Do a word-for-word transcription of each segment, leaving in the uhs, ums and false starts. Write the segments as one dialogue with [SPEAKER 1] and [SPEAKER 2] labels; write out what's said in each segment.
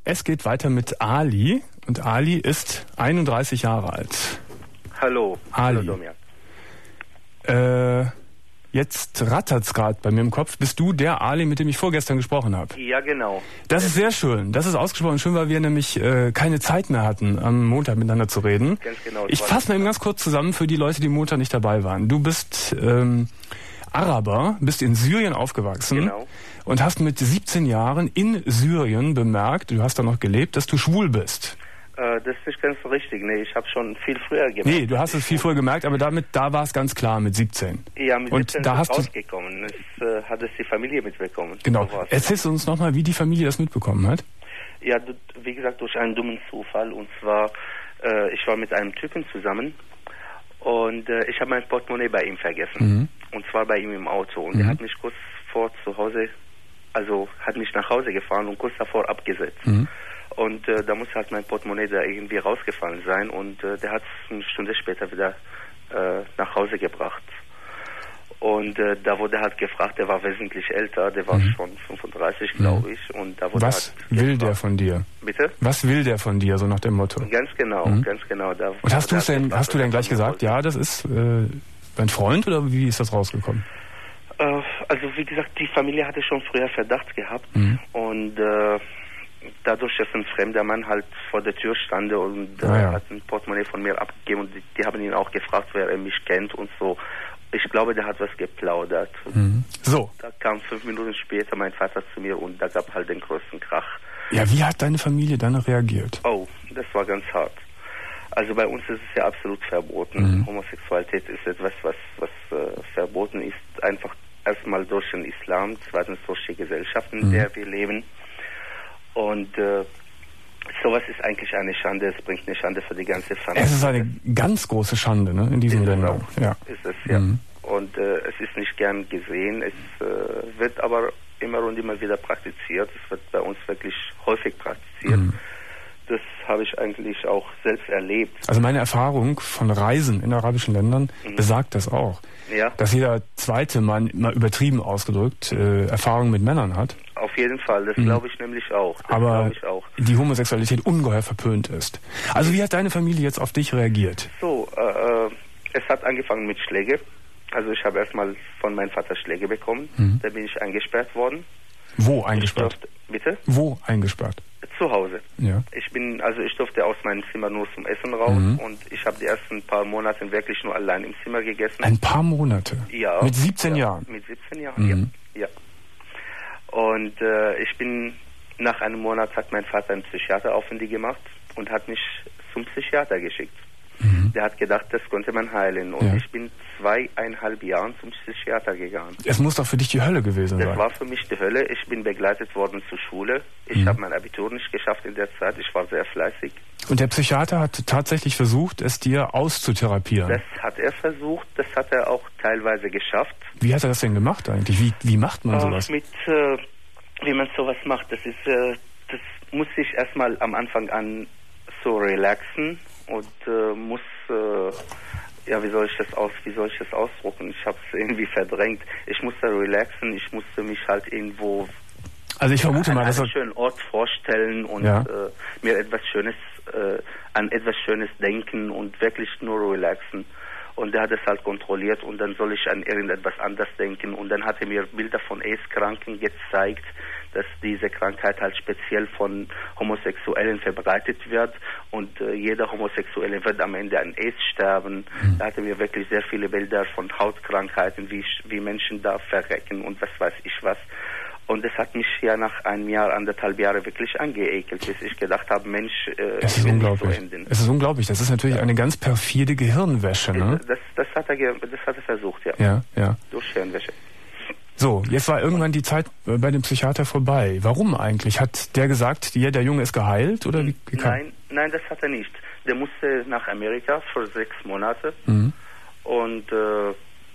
[SPEAKER 1] Es geht weiter mit Ali. Und Ali ist einunddreißig Jahre alt.
[SPEAKER 2] Hallo.
[SPEAKER 1] Ali.
[SPEAKER 2] Hallo,
[SPEAKER 1] äh, jetzt rattert's gerade bei mir im Kopf. Bist du der Ali, mit dem ich vorgestern gesprochen habe?
[SPEAKER 2] Ja, genau.
[SPEAKER 1] Das ist sehr schön. Das ist ausgesprochen schön, weil wir nämlich äh, keine Zeit mehr hatten, am Montag miteinander zu reden.
[SPEAKER 2] Ganz genau.
[SPEAKER 1] Ich fasse mal eben ganz kurz zusammen für die Leute, die Montag nicht dabei waren. Du bist ähm, Araber, bist in Syrien aufgewachsen.
[SPEAKER 2] Genau.
[SPEAKER 1] Und hast mit siebzehn Jahren in Syrien bemerkt, du hast da noch gelebt, dass du schwul bist.
[SPEAKER 2] Äh, das ist nicht ganz so richtig. Nee, ich habe schon viel früher gemerkt.
[SPEAKER 1] Nee, du hast es viel früher gemerkt, aber damit, da war es ganz klar mit siebzehn.
[SPEAKER 2] Ja, mit
[SPEAKER 1] und
[SPEAKER 2] siebzehn
[SPEAKER 1] da
[SPEAKER 2] ist
[SPEAKER 1] hast
[SPEAKER 2] es
[SPEAKER 1] du
[SPEAKER 2] rausgekommen. Es äh, hat es die Familie mitbekommen.
[SPEAKER 1] Genau.
[SPEAKER 2] So
[SPEAKER 1] Erzählst du uns nochmal, wie die Familie das mitbekommen hat?
[SPEAKER 2] Ja, wie gesagt, durch einen dummen Zufall. Und zwar, äh, ich war mit einem Typen zusammen und äh, ich habe mein Portemonnaie bei ihm vergessen.
[SPEAKER 1] Mhm.
[SPEAKER 2] Und zwar bei ihm im Auto. Und
[SPEAKER 1] mhm.
[SPEAKER 2] er hat mich kurz vor zu Hause, also hat mich nach Hause gefahren und kurz davor abgesetzt.
[SPEAKER 1] Mhm.
[SPEAKER 2] Und äh, da muss halt mein Portemonnaie da irgendwie rausgefallen sein. Und äh, der hat es eine Stunde später wieder äh, nach Hause gebracht. Und äh, da wurde halt gefragt, der war wesentlich älter, der war
[SPEAKER 1] mhm.
[SPEAKER 2] schon fünfunddreißig, glaube
[SPEAKER 1] mhm.
[SPEAKER 2] ich. Und da wurde
[SPEAKER 1] Was
[SPEAKER 2] halt
[SPEAKER 1] will
[SPEAKER 2] gefragt,
[SPEAKER 1] der von dir?
[SPEAKER 2] Bitte?
[SPEAKER 1] Was will der von dir, so nach dem Motto?
[SPEAKER 2] Ganz genau,
[SPEAKER 1] mhm.
[SPEAKER 2] ganz genau. Da
[SPEAKER 1] und hast, du's denn,
[SPEAKER 2] gefragt,
[SPEAKER 1] hast du denn gleich gesagt, ja, das ist äh, dein Freund, oder wie ist das rausgekommen?
[SPEAKER 2] Äh, also wie gesagt, die Familie hatte schon früher Verdacht gehabt.
[SPEAKER 1] Mhm.
[SPEAKER 2] Und äh, dadurch, dass ein fremder Mann halt vor der Tür stand und äh,
[SPEAKER 1] ah, ja.
[SPEAKER 2] hat ein Portemonnaie von mir abgegeben und die, die haben ihn auch gefragt, wer er mich kennt und so. Ich glaube, der hat was geplaudert.
[SPEAKER 1] Mhm. So.
[SPEAKER 2] Da kam fünf Minuten später mein Vater zu mir und da gab halt den größten Krach.
[SPEAKER 1] Ja, wie hat deine Familie dann reagiert?
[SPEAKER 2] Oh, das war ganz hart. Also bei uns ist es ja absolut verboten.
[SPEAKER 1] Mhm.
[SPEAKER 2] Homosexualität ist etwas, was, was äh, verboten ist. Einfach erstmal durch den Islam, zweitens durch die Gesellschaft, in
[SPEAKER 1] mhm. der
[SPEAKER 2] wir leben. Und äh, sowas ist eigentlich eine Schande. Es bringt eine Schande für die ganze Familie.
[SPEAKER 1] Es ist eine ganz große Schande, ne, in diesem Ländern. Ja.
[SPEAKER 2] Ist es, ja.
[SPEAKER 1] Mhm.
[SPEAKER 2] Und äh, es ist nicht gern gesehen. Es äh, wird aber immer und immer wieder praktiziert. Es wird bei uns wirklich häufig praktiziert. Mhm. Das habe ich eigentlich auch selbst erlebt.
[SPEAKER 1] Also meine Erfahrung von Reisen in arabischen Ländern mhm. besagt das auch.
[SPEAKER 2] Ja.
[SPEAKER 1] Dass jeder zweite Mann, mal übertrieben ausgedrückt, äh, Erfahrung mit Männern hat.
[SPEAKER 2] Auf jeden Fall, das mhm. glaube ich nämlich auch. Das
[SPEAKER 1] Aber
[SPEAKER 2] ich auch.
[SPEAKER 1] die Homosexualität ungeheuer verpönt ist. Also wie hat deine Familie jetzt auf dich reagiert?
[SPEAKER 2] So, äh, es hat angefangen mit Schläge. Also ich habe erstmal von meinem Vater Schläge bekommen. Mhm. Da bin ich eingesperrt worden.
[SPEAKER 1] Wo eingesperrt?
[SPEAKER 2] Durfte, bitte?
[SPEAKER 1] Wo eingesperrt?
[SPEAKER 2] Zu Hause.
[SPEAKER 1] Ja.
[SPEAKER 2] Ich bin, also ich durfte aus meinem Zimmer nur zum Essen raus mhm. und ich habe die ersten paar Monate wirklich nur allein im Zimmer gegessen.
[SPEAKER 1] Ein paar Monate?
[SPEAKER 2] Ja.
[SPEAKER 1] Mit siebzehn
[SPEAKER 2] ja,
[SPEAKER 1] Jahren?
[SPEAKER 2] Mit siebzehn Jahren,
[SPEAKER 1] mhm.
[SPEAKER 2] ja. ja. Und äh, ich bin, nach einem Monat hat mein Vater einen Psychiateraufenthalt gemacht und hat mich zum Psychiater geschickt. Mhm. Der hat gedacht, das konnte man heilen. Und ja. ich bin zweieinhalb Jahren zum Psychiater gegangen.
[SPEAKER 1] Es muss doch für dich die Hölle gewesen
[SPEAKER 2] das
[SPEAKER 1] sein.
[SPEAKER 2] Das war für mich die Hölle. Ich bin begleitet worden zur Schule. Ich mhm. habe mein Abitur nicht geschafft in der Zeit. Ich war sehr fleißig.
[SPEAKER 1] Und der Psychiater hat tatsächlich versucht, es dir auszutherapieren?
[SPEAKER 2] Das hat er versucht. Das hat er auch teilweise geschafft.
[SPEAKER 1] Wie hat er das denn gemacht eigentlich? Wie, wie macht man sowas?
[SPEAKER 2] Äh, mit, äh, wie man sowas macht, das ist, äh, das muss sich erstmal am Anfang an so relaxen. Und äh, muss, äh, ja, wie soll ich das aus, wie soll ich das ausdrucken? Ich habe es irgendwie verdrängt. Ich musste relaxen, ich musste mich halt irgendwo
[SPEAKER 1] also ich vermute
[SPEAKER 2] an
[SPEAKER 1] mal,
[SPEAKER 2] einen
[SPEAKER 1] dass
[SPEAKER 2] schönen Ort vorstellen und
[SPEAKER 1] ja.
[SPEAKER 2] äh, mir etwas Schönes, äh, an etwas Schönes denken und wirklich nur relaxen. Und der hat es halt kontrolliert und dann soll ich an irgendetwas anders denken. Und dann hat er mir Bilder von AIDS-Kranken gezeigt, dass diese Krankheit halt speziell von Homosexuellen verbreitet wird und äh, jeder Homosexuelle wird am Ende an AIDS sterben. Mhm. Da hat er mir wirklich sehr viele Bilder von Hautkrankheiten, wie, wie Menschen da verrecken und was weiß ich was. Und das hat mich ja nach einem Jahr, anderthalb Jahre wirklich angeekelt, bis ich gedacht habe, Mensch, äh,
[SPEAKER 1] es ist unglaublich.
[SPEAKER 2] So enden.
[SPEAKER 1] Es ist unglaublich. Das ist natürlich ja. eine ganz perfide Gehirnwäsche, ne?
[SPEAKER 2] Das, das, hat er, das hat er versucht, ja.
[SPEAKER 1] Ja, ja.
[SPEAKER 2] Durch Hirnwäsche.
[SPEAKER 1] So, jetzt war irgendwann die Zeit bei dem Psychiater vorbei. Warum eigentlich? Hat der gesagt, ja, der Junge ist geheilt? Oder wie, wie
[SPEAKER 2] nein, nein, das hat er nicht. Der musste nach Amerika für sechs Monate.
[SPEAKER 1] Mhm.
[SPEAKER 2] Und äh,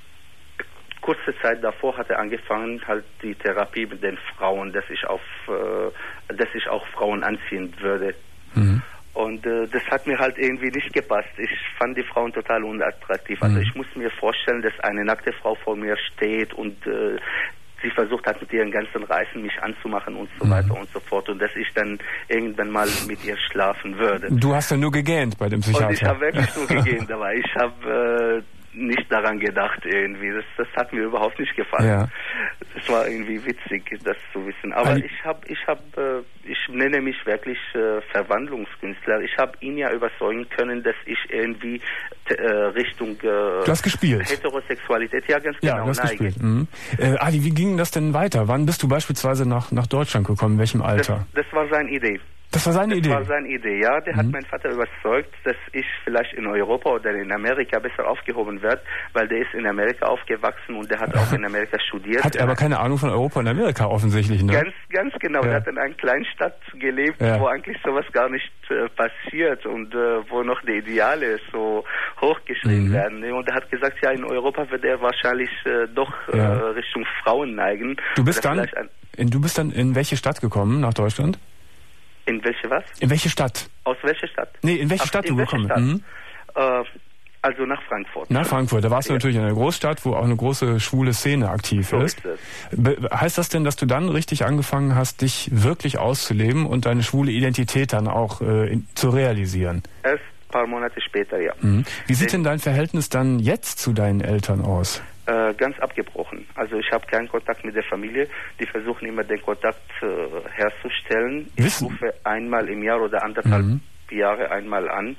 [SPEAKER 2] kurze Zeit davor hat er angefangen, halt die Therapie mit den Frauen, dass ich auf, äh, dass ich auch Frauen anziehen würde. Mhm. Und äh, das hat mir halt irgendwie nicht gepasst. Ich fand die Frauen total unattraktiv. Also mhm. ich muss mir vorstellen, dass eine nackte Frau vor mir steht und äh, sie versucht hat, mit ihren ganzen Reisen mich anzumachen und so
[SPEAKER 1] mhm.
[SPEAKER 2] weiter und so fort. Und dass ich dann irgendwann mal mit ihr schlafen würde.
[SPEAKER 1] Du hast ja nur gegähnt bei dem Psychiater.
[SPEAKER 2] Und ich habe wirklich nur gegähnt, aber ich habe äh, nicht daran gedacht irgendwie. Das, das hat mir überhaupt nicht gefallen.
[SPEAKER 1] Ja.
[SPEAKER 2] Es war irgendwie witzig, das zu wissen. Aber
[SPEAKER 1] Ali
[SPEAKER 2] ich habe, ich habe, äh, ich nenne mich wirklich äh, Verwandlungskünstler. Ich habe ihn ja überzeugen können, dass ich irgendwie äh, Richtung äh,
[SPEAKER 1] du hast gespielt.
[SPEAKER 2] Heterosexualität, ja ganz genau,
[SPEAKER 1] ja, du hast
[SPEAKER 2] neige.
[SPEAKER 1] gespielt. Mhm. Äh, Ali, wie ging das denn weiter? Wann bist du beispielsweise nach, nach Deutschland gekommen? In welchem Alter?
[SPEAKER 2] Das, das war seine Idee.
[SPEAKER 1] Das war seine
[SPEAKER 2] das
[SPEAKER 1] Idee?
[SPEAKER 2] Das war seine Idee, ja. Der
[SPEAKER 1] mhm.
[SPEAKER 2] hat meinen Vater überzeugt, dass ich vielleicht in Europa oder in Amerika besser aufgehoben werde, weil der ist in Amerika aufgewachsen und der hat auch in Amerika studiert.
[SPEAKER 1] Hat aber keine Ahnung von Europa und Amerika offensichtlich, ne?
[SPEAKER 2] Ganz, ganz genau.
[SPEAKER 1] Ja.
[SPEAKER 2] Der hat in einer kleinen Stadt gelebt, ja. wo eigentlich sowas gar nicht äh, passiert und äh, wo noch die Ideale so hochgeschrieben mhm. werden. Und er hat gesagt, ja, in Europa wird er wahrscheinlich äh, doch ja. äh, Richtung Frauen neigen.
[SPEAKER 1] Du bist dann, in, du bist dann in welche Stadt gekommen, nach Deutschland?
[SPEAKER 2] In welche was?
[SPEAKER 1] In welche Stadt?
[SPEAKER 2] Aus welcher Stadt?
[SPEAKER 1] Nee, in welche Ach, Stadt in du gekommen bist? Mhm.
[SPEAKER 2] Äh, also nach Frankfurt.
[SPEAKER 1] Nach Frankfurt. Da warst du ja. natürlich in einer Großstadt, wo auch eine große schwule Szene aktiv
[SPEAKER 2] so
[SPEAKER 1] ist.
[SPEAKER 2] ist
[SPEAKER 1] Be- heißt das denn, dass du dann richtig angefangen hast, dich wirklich auszuleben und deine schwule Identität dann auch äh, in, zu realisieren?
[SPEAKER 2] Erst ein paar Monate später, ja.
[SPEAKER 1] Mhm. Wie sieht denn dein Verhältnis dann jetzt zu deinen Eltern aus?
[SPEAKER 2] Äh, ganz abgebrochen. Also ich habe keinen Kontakt mit der Familie. Die versuchen immer den Kontakt äh, herzustellen. Ich
[SPEAKER 1] Wissen.
[SPEAKER 2] rufe einmal im Jahr oder anderthalb
[SPEAKER 1] mhm.
[SPEAKER 2] Jahre einmal an.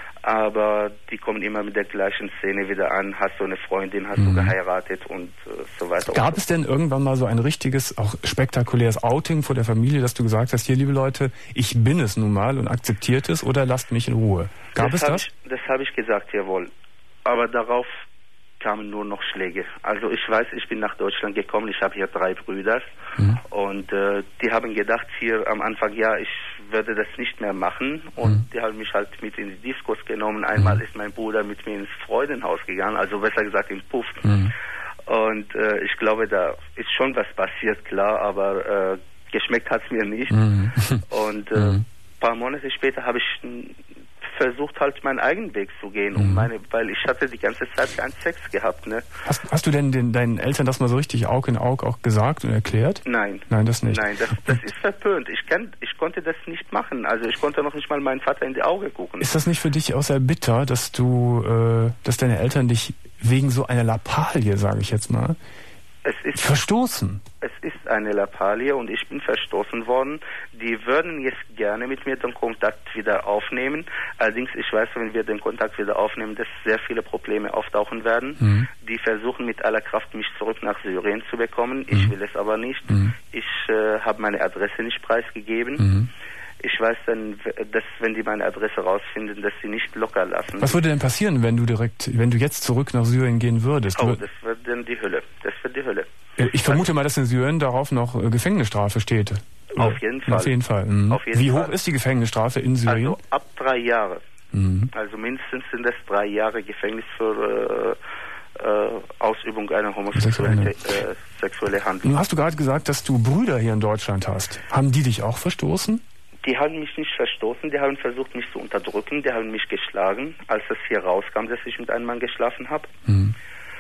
[SPEAKER 2] Aber die kommen immer mit der gleichen Szene wieder an. Hast du eine Freundin, hast mhm. du geheiratet und äh, so weiter.
[SPEAKER 1] Gab
[SPEAKER 2] und so.
[SPEAKER 1] es denn irgendwann mal so ein richtiges, auch spektakuläres Outing vor der Familie, dass du gesagt hast, hier liebe Leute, ich bin es nun mal und akzeptiert es oder lasst mich in Ruhe? Gab
[SPEAKER 2] das
[SPEAKER 1] es das?
[SPEAKER 2] Ich, das habe ich gesagt, jawohl. Aber darauf kamen nur noch Schläge. Also ich weiß, ich bin nach Deutschland gekommen, ich habe hier drei Brüder mhm. und äh, die haben gedacht hier am Anfang, ja, ich werde das nicht mehr machen und mhm. die haben mich halt mit in die Diskos genommen. Einmal mhm. ist mein Bruder mit mir ins Freudenhaus gegangen, also besser gesagt im Puff. Mhm. Und äh, ich glaube, da ist schon was passiert, klar, aber äh, geschmeckt hat es mir nicht. Mhm. Und äh, mhm. ein paar Monate später habe ich versucht halt meinen eigenen Weg zu gehen, um meine, weil ich hatte die ganze Zeit keinen Sex gehabt, ne?
[SPEAKER 1] Hast, hast du denn den, deinen Eltern das mal so richtig Aug in Aug auch gesagt und erklärt?
[SPEAKER 2] Nein.
[SPEAKER 1] Nein, das nicht.
[SPEAKER 2] Nein, das, das ist verpönt. Ich kann, ich konnte das nicht machen. Also ich konnte noch nicht mal meinen Vater in die Augen gucken.
[SPEAKER 1] Ist das nicht für dich auch sehr bitter, dass du, äh, dass deine Eltern dich wegen so einer Lappalie, sage ich jetzt mal,
[SPEAKER 2] es ist
[SPEAKER 1] verstoßen?
[SPEAKER 2] Es ist eine Lappalie und ich bin verstoßen worden. Die würden jetzt gerne mit mir den Kontakt wieder aufnehmen. Allerdings, ich weiß, wenn wir den Kontakt wieder aufnehmen, dass sehr viele Probleme auftauchen werden. Mhm. Die versuchen mit aller Kraft, mich zurück nach Syrien zu bekommen. Mhm. Ich will es aber nicht. Mhm. Ich äh, habe meine Adresse nicht preisgegeben. Mhm. Ich weiß dann, dass wenn die meine Adresse rausfinden, dass sie nicht locker lassen.
[SPEAKER 1] Was würde denn passieren, wenn du direkt, wenn du jetzt zurück nach Syrien gehen würdest?
[SPEAKER 2] Oh, das wird dann die Hölle. Das wird die Hölle.
[SPEAKER 1] Ich vermute mal, dass in Syrien darauf noch Gefängnisstrafe steht.
[SPEAKER 2] Auf jeden Fall.
[SPEAKER 1] Auf jeden Fall. Mhm.
[SPEAKER 2] Auf jeden
[SPEAKER 1] Wie hoch
[SPEAKER 2] Fall.
[SPEAKER 1] ist die Gefängnisstrafe in Syrien?
[SPEAKER 2] Also ab drei Jahre.
[SPEAKER 1] Mhm.
[SPEAKER 2] Also mindestens sind das drei Jahre Gefängnis für äh, äh, Ausübung einer homosexuellen äh, sexuelle Handlung.
[SPEAKER 1] Nun hast du gerade gesagt, dass du Brüder hier in Deutschland hast. Haben die dich auch verstoßen?
[SPEAKER 2] Die haben mich nicht verstoßen, die haben versucht, mich zu unterdrücken, die haben mich geschlagen, als es hier rauskam, dass ich mit einem Mann geschlafen habe. Mhm.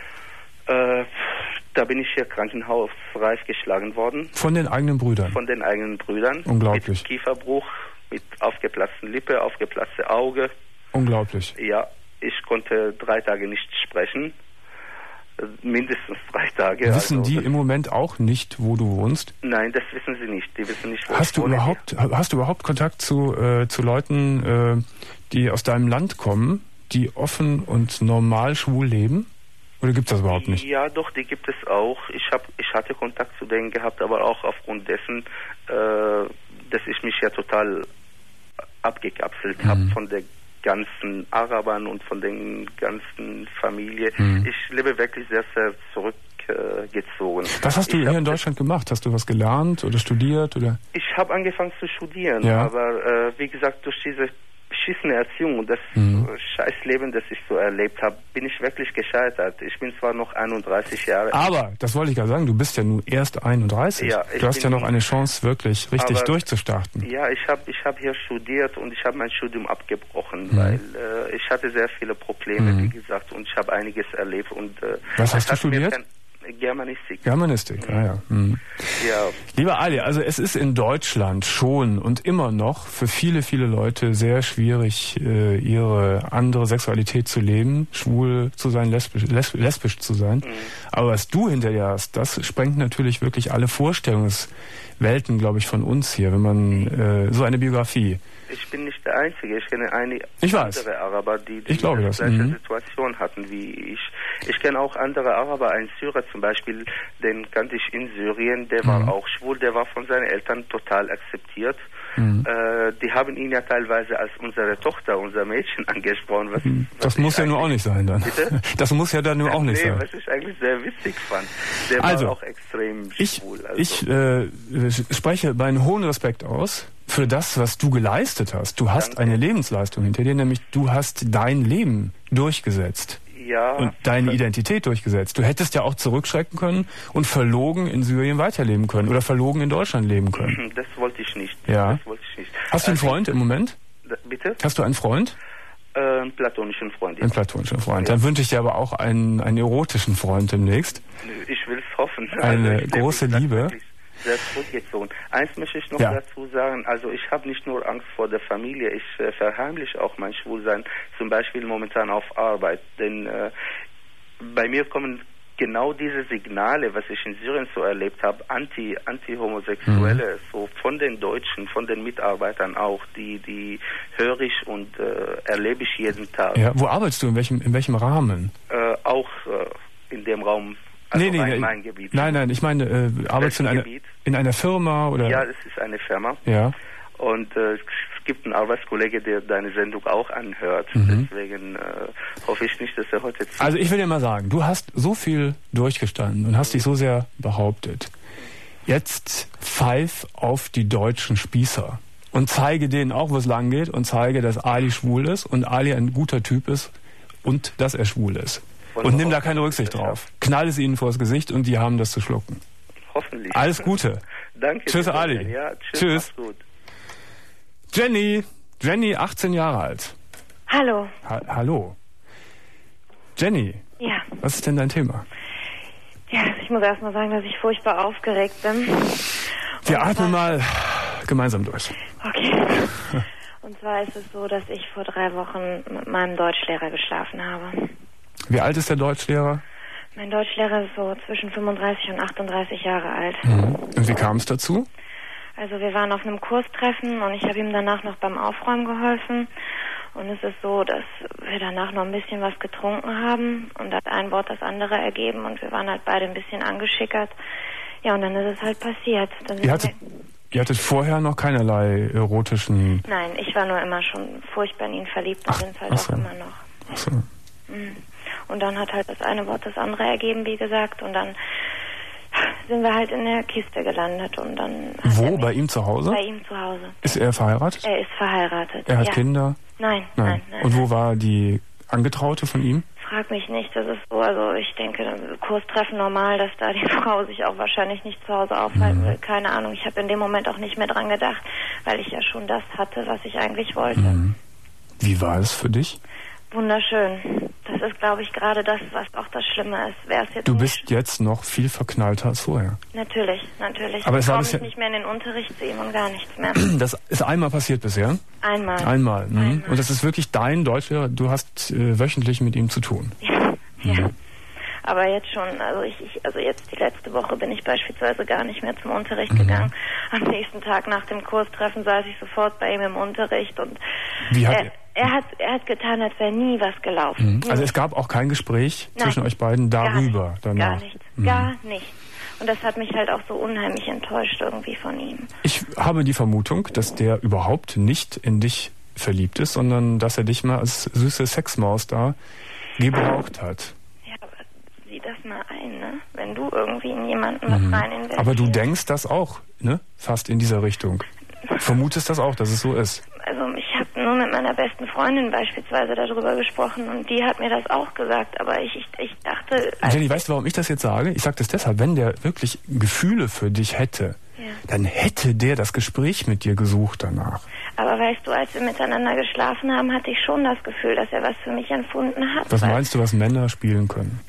[SPEAKER 2] Äh, da bin ich hier krankenhausreif geschlagen worden.
[SPEAKER 1] Von den eigenen Brüdern?
[SPEAKER 2] Von den eigenen Brüdern.
[SPEAKER 1] Unglaublich.
[SPEAKER 2] Mit Kieferbruch, mit aufgeplatzten Lippe, aufgeplatzte Auge.
[SPEAKER 1] Unglaublich.
[SPEAKER 2] Ja, ich konnte drei Tage nicht sprechen. Mindestens drei Tage.
[SPEAKER 1] Wissen
[SPEAKER 2] also,
[SPEAKER 1] die im Moment auch nicht, wo du wohnst?
[SPEAKER 2] Nein, das wissen sie nicht. Die wissen nicht, wo
[SPEAKER 1] hast
[SPEAKER 2] ich
[SPEAKER 1] du
[SPEAKER 2] wohne.
[SPEAKER 1] Überhaupt, hast du überhaupt Kontakt zu, äh, zu Leuten, äh, die aus deinem Land kommen, die offen und normal schwul leben? Oder gibt es das überhaupt nicht?
[SPEAKER 2] Ja, doch, die gibt es auch. Ich, hab, ich hatte Kontakt zu denen gehabt, aber auch aufgrund dessen, äh, dass ich mich ja total abgekapselt mhm. habe von der ganzen Arabern und von den ganzen Familie. Mhm. Ich lebe wirklich sehr, sehr zurückgezogen. Äh,
[SPEAKER 1] was hast du
[SPEAKER 2] ich
[SPEAKER 1] hier in Deutschland gemacht? Hast du was gelernt oder studiert? Oder?
[SPEAKER 2] Ich habe angefangen zu studieren,
[SPEAKER 1] ja.
[SPEAKER 2] aber äh, wie gesagt, durch diese beschissene Erziehung und das
[SPEAKER 1] mhm.
[SPEAKER 2] Scheißleben, das ich so erlebt habe, bin ich wirklich gescheitert. Ich bin zwar noch einunddreißig Jahre alt.
[SPEAKER 1] Aber, das wollte ich gerade sagen, du bist ja nun erst einunddreißig.
[SPEAKER 2] Ja,
[SPEAKER 1] du hast ja noch eine Chance, wirklich richtig
[SPEAKER 2] aber,
[SPEAKER 1] durchzustarten.
[SPEAKER 2] Ja, ich habe ich hab hier studiert und ich habe mein Studium abgebrochen, mhm. weil äh, ich hatte sehr viele Probleme, mhm. wie gesagt, und ich habe einiges erlebt. Und, äh,
[SPEAKER 1] was hast du studiert?
[SPEAKER 2] Kein, Germanistik.
[SPEAKER 1] Germanistik, mhm. ah ja. Mhm.
[SPEAKER 2] Ja.
[SPEAKER 1] Lieber Ali, also es ist in Deutschland schon und immer noch für viele, viele Leute sehr schwierig, äh, ihre andere Sexualität zu leben, schwul zu sein, lesbisch, lesb- lesbisch zu sein. Mhm. Aber was du hinter dir hast, das sprengt natürlich wirklich alle Vorstellungswelten, glaube ich, von uns hier, wenn man äh, so eine Biografie.
[SPEAKER 2] Ich bin nicht der Einzige. Ich kenne einige
[SPEAKER 1] ich
[SPEAKER 2] andere Araber, die die
[SPEAKER 1] ich glaube das.
[SPEAKER 2] gleiche
[SPEAKER 1] Mhm.
[SPEAKER 2] Situation hatten wie ich. Ich kenne auch andere Araber, ein Syrer zum Beispiel, den kannte ich in Syrien, der mhm. war auch schwul, der war von seinen Eltern total akzeptiert. Mhm. Äh, die haben ihn ja teilweise als unsere Tochter, unser Mädchen angesprochen. Was,
[SPEAKER 1] mhm.
[SPEAKER 2] was
[SPEAKER 1] das muss ja nur auch nicht sein dann.
[SPEAKER 2] Bitte?
[SPEAKER 1] Das muss ja dann nur auch nicht
[SPEAKER 2] nee,
[SPEAKER 1] sein.
[SPEAKER 2] Was ich eigentlich sehr witzig fand. Der
[SPEAKER 1] also,
[SPEAKER 2] war auch extrem
[SPEAKER 1] ich,
[SPEAKER 2] schwul. Also.
[SPEAKER 1] Ich äh, spreche meinen hohen Respekt aus für das, was du geleistet hast. Du hast Danke. Eine Lebensleistung hinter dir, nämlich du hast dein Leben durchgesetzt.
[SPEAKER 2] Ja.
[SPEAKER 1] Und deine Identität durchgesetzt. Du hättest ja auch zurückschrecken können und verlogen in Syrien weiterleben können oder verlogen in Deutschland leben können.
[SPEAKER 2] Das wollte ich nicht.
[SPEAKER 1] Ja.
[SPEAKER 2] Das wollte ich nicht.
[SPEAKER 1] Hast du einen Freund im Moment?
[SPEAKER 2] Bitte?
[SPEAKER 1] Hast du einen Freund?
[SPEAKER 2] Äh, einen platonischen Freund. Ja.
[SPEAKER 1] Einen platonischen Freund.
[SPEAKER 2] Ja.
[SPEAKER 1] Dann wünsche ich dir aber auch einen, einen erotischen Freund demnächst.
[SPEAKER 2] Ich will es hoffen.
[SPEAKER 1] Eine
[SPEAKER 2] also
[SPEAKER 1] große Liebe.
[SPEAKER 2] Sehr zurückgezogen. Eins möchte ich noch
[SPEAKER 1] ja.
[SPEAKER 2] dazu sagen, also ich habe nicht nur Angst vor der Familie, ich äh, verheimliche auch mein Schwulsein, zum Beispiel momentan auf Arbeit, denn äh, bei mir kommen genau diese Signale, was ich in Syrien so erlebt habe, anti, anti-Homosexuelle, mhm. so von den Deutschen, von den Mitarbeitern auch, die, die höre ich und äh, erlebe ich jeden Tag.
[SPEAKER 1] Ja, wo arbeitest du, in welchem, in welchem Rahmen?
[SPEAKER 2] Äh, auch äh, in dem Raum, also
[SPEAKER 1] nee, nee,
[SPEAKER 2] mein,
[SPEAKER 1] nee,
[SPEAKER 2] mein Gebiet.
[SPEAKER 1] Nein, nein, ich meine, äh, arbeitest du in einer, in einer Firma oder?
[SPEAKER 2] Ja, es ist eine Firma.
[SPEAKER 1] Ja.
[SPEAKER 2] Und äh, es gibt einen Arbeitskollege, der deine Sendung auch anhört. Mhm. Deswegen äh, hoffe ich nicht, dass er heute...
[SPEAKER 1] Also ich will dir mal sagen, du hast so viel durchgestanden und hast dich so sehr behauptet. Jetzt pfeif auf die deutschen Spießer und zeige denen auch, wo es lang geht und zeige, dass Ali schwul ist und Ali ein guter Typ ist und dass er schwul ist. Und, und nimm da keine Rücksicht drauf. Knall es ihnen vors Gesicht und die haben das zu schlucken.
[SPEAKER 2] Hoffentlich.
[SPEAKER 1] Alles Gute.
[SPEAKER 2] Danke.
[SPEAKER 1] Tschüss, Ali.
[SPEAKER 2] Ja, tschüss.
[SPEAKER 1] Tschüss.
[SPEAKER 2] Gut.
[SPEAKER 1] Jenny. Jenny, achtzehn Jahre alt.
[SPEAKER 3] Hallo.
[SPEAKER 1] Ha- Hallo. Jenny.
[SPEAKER 3] Ja.
[SPEAKER 1] Was ist denn dein Thema?
[SPEAKER 3] Ja, also ich muss erst mal sagen, dass ich furchtbar aufgeregt bin.
[SPEAKER 1] Wir
[SPEAKER 3] Und
[SPEAKER 1] atmen
[SPEAKER 3] zwar,
[SPEAKER 1] mal gemeinsam durch.
[SPEAKER 3] Okay. Und zwar ist es so, dass ich vor drei Wochen mit meinem Deutschlehrer geschlafen habe.
[SPEAKER 1] Wie alt ist der Deutschlehrer?
[SPEAKER 3] Mein Deutschlehrer ist so zwischen fünfunddreißig und achtunddreißig Jahre alt.
[SPEAKER 1] Mhm. Und wie kam es dazu?
[SPEAKER 3] Also wir waren auf einem Kurstreffen und ich habe ihm danach noch beim Aufräumen geholfen. Und es ist so, dass wir danach noch ein bisschen was getrunken haben und da hat ein Wort das andere ergeben und wir waren halt beide ein bisschen angeschickert. Ja, und dann ist es halt passiert. Dann
[SPEAKER 1] Ihr hattet, ihr hattet vorher noch keinerlei erotischen...
[SPEAKER 3] Nein, ich war nur immer schon furchtbar in ihn verliebt und bin es halt auch
[SPEAKER 1] so.
[SPEAKER 3] immer noch.
[SPEAKER 1] Ach so.
[SPEAKER 3] Mhm. Und dann hat halt das eine Wort das andere ergeben, wie gesagt, und dann sind wir halt in der Kiste gelandet und dann...
[SPEAKER 1] Wo? Bei ihm zu Hause?
[SPEAKER 3] Bei ihm zu Hause.
[SPEAKER 1] Ist er verheiratet?
[SPEAKER 3] Er ist verheiratet.
[SPEAKER 1] Er hat
[SPEAKER 3] ja.
[SPEAKER 1] Kinder?
[SPEAKER 3] Nein,
[SPEAKER 1] nein,
[SPEAKER 3] nein, nein.
[SPEAKER 1] Und wo war die Angetraute von ihm?
[SPEAKER 3] Frag mich nicht, das ist so, also ich denke, Kurstreffen normal, dass da die Frau sich auch wahrscheinlich nicht zu Hause aufhalten mhm. will. Keine Ahnung, ich habe in dem Moment auch nicht mehr dran gedacht, weil ich ja schon das hatte, was ich eigentlich wollte.
[SPEAKER 1] Mhm. Wie war es für dich?
[SPEAKER 3] Wunderschön. Das ist, glaube ich, gerade das, was auch das Schlimme ist. Wär's jetzt
[SPEAKER 1] du
[SPEAKER 3] nicht
[SPEAKER 1] bist jetzt noch viel verknallter als vorher.
[SPEAKER 3] Natürlich, natürlich.
[SPEAKER 1] Aber es war
[SPEAKER 3] ich
[SPEAKER 1] bisher
[SPEAKER 3] nicht mehr in den Unterricht zu ihm und gar nichts mehr.
[SPEAKER 1] Das ist einmal passiert bisher?
[SPEAKER 3] Einmal.
[SPEAKER 1] Einmal. Mhm.
[SPEAKER 3] Einmal.
[SPEAKER 1] Und das ist wirklich dein Deutschlehrer, du hast äh, wöchentlich mit ihm zu tun?
[SPEAKER 3] Ja, ja.
[SPEAKER 1] Mhm.
[SPEAKER 3] Aber jetzt schon, also ich, ich, also jetzt die letzte Woche bin ich beispielsweise gar nicht mehr zum Unterricht
[SPEAKER 1] mhm.
[SPEAKER 3] gegangen. Am nächsten Tag nach dem Kurstreffen saß ich sofort bei ihm im Unterricht und
[SPEAKER 1] Wie hat
[SPEAKER 3] er, er hat er hat getan, als wäre nie was gelaufen.
[SPEAKER 1] Mhm. Also es gab auch kein Gespräch
[SPEAKER 3] Nein.
[SPEAKER 1] zwischen euch beiden darüber?
[SPEAKER 3] Gar,
[SPEAKER 1] danach.
[SPEAKER 3] gar nichts,
[SPEAKER 1] mhm.
[SPEAKER 3] gar nichts. Und das hat mich halt auch so unheimlich enttäuscht irgendwie von ihm.
[SPEAKER 1] Ich habe die Vermutung, dass der überhaupt nicht in dich verliebt ist, sondern dass er dich mal als süße Sexmaus da gebraucht hat.
[SPEAKER 3] Ja, aber sieh das mal ein, ne? Wenn du irgendwie in jemanden was
[SPEAKER 1] Mhm.
[SPEAKER 3] rein investierst.
[SPEAKER 1] Aber du denkst das auch, ne? Fast in dieser Richtung. Vermutest das auch, dass es so ist?
[SPEAKER 3] Also ich habe nur mit meiner besten Freundin beispielsweise darüber gesprochen und die hat mir das auch gesagt, aber ich, ich, ich dachte...
[SPEAKER 1] Jenny, weißt du, warum ich das jetzt sage? Ich sage das deshalb, wenn der wirklich Gefühle für dich hätte,
[SPEAKER 3] ja.
[SPEAKER 1] dann hätte der das Gespräch mit dir gesucht danach.
[SPEAKER 3] Aber weißt du, als wir miteinander geschlafen haben, hatte ich schon das Gefühl, dass er was für mich empfunden hat.
[SPEAKER 1] Was meinst du, was Männer spielen können?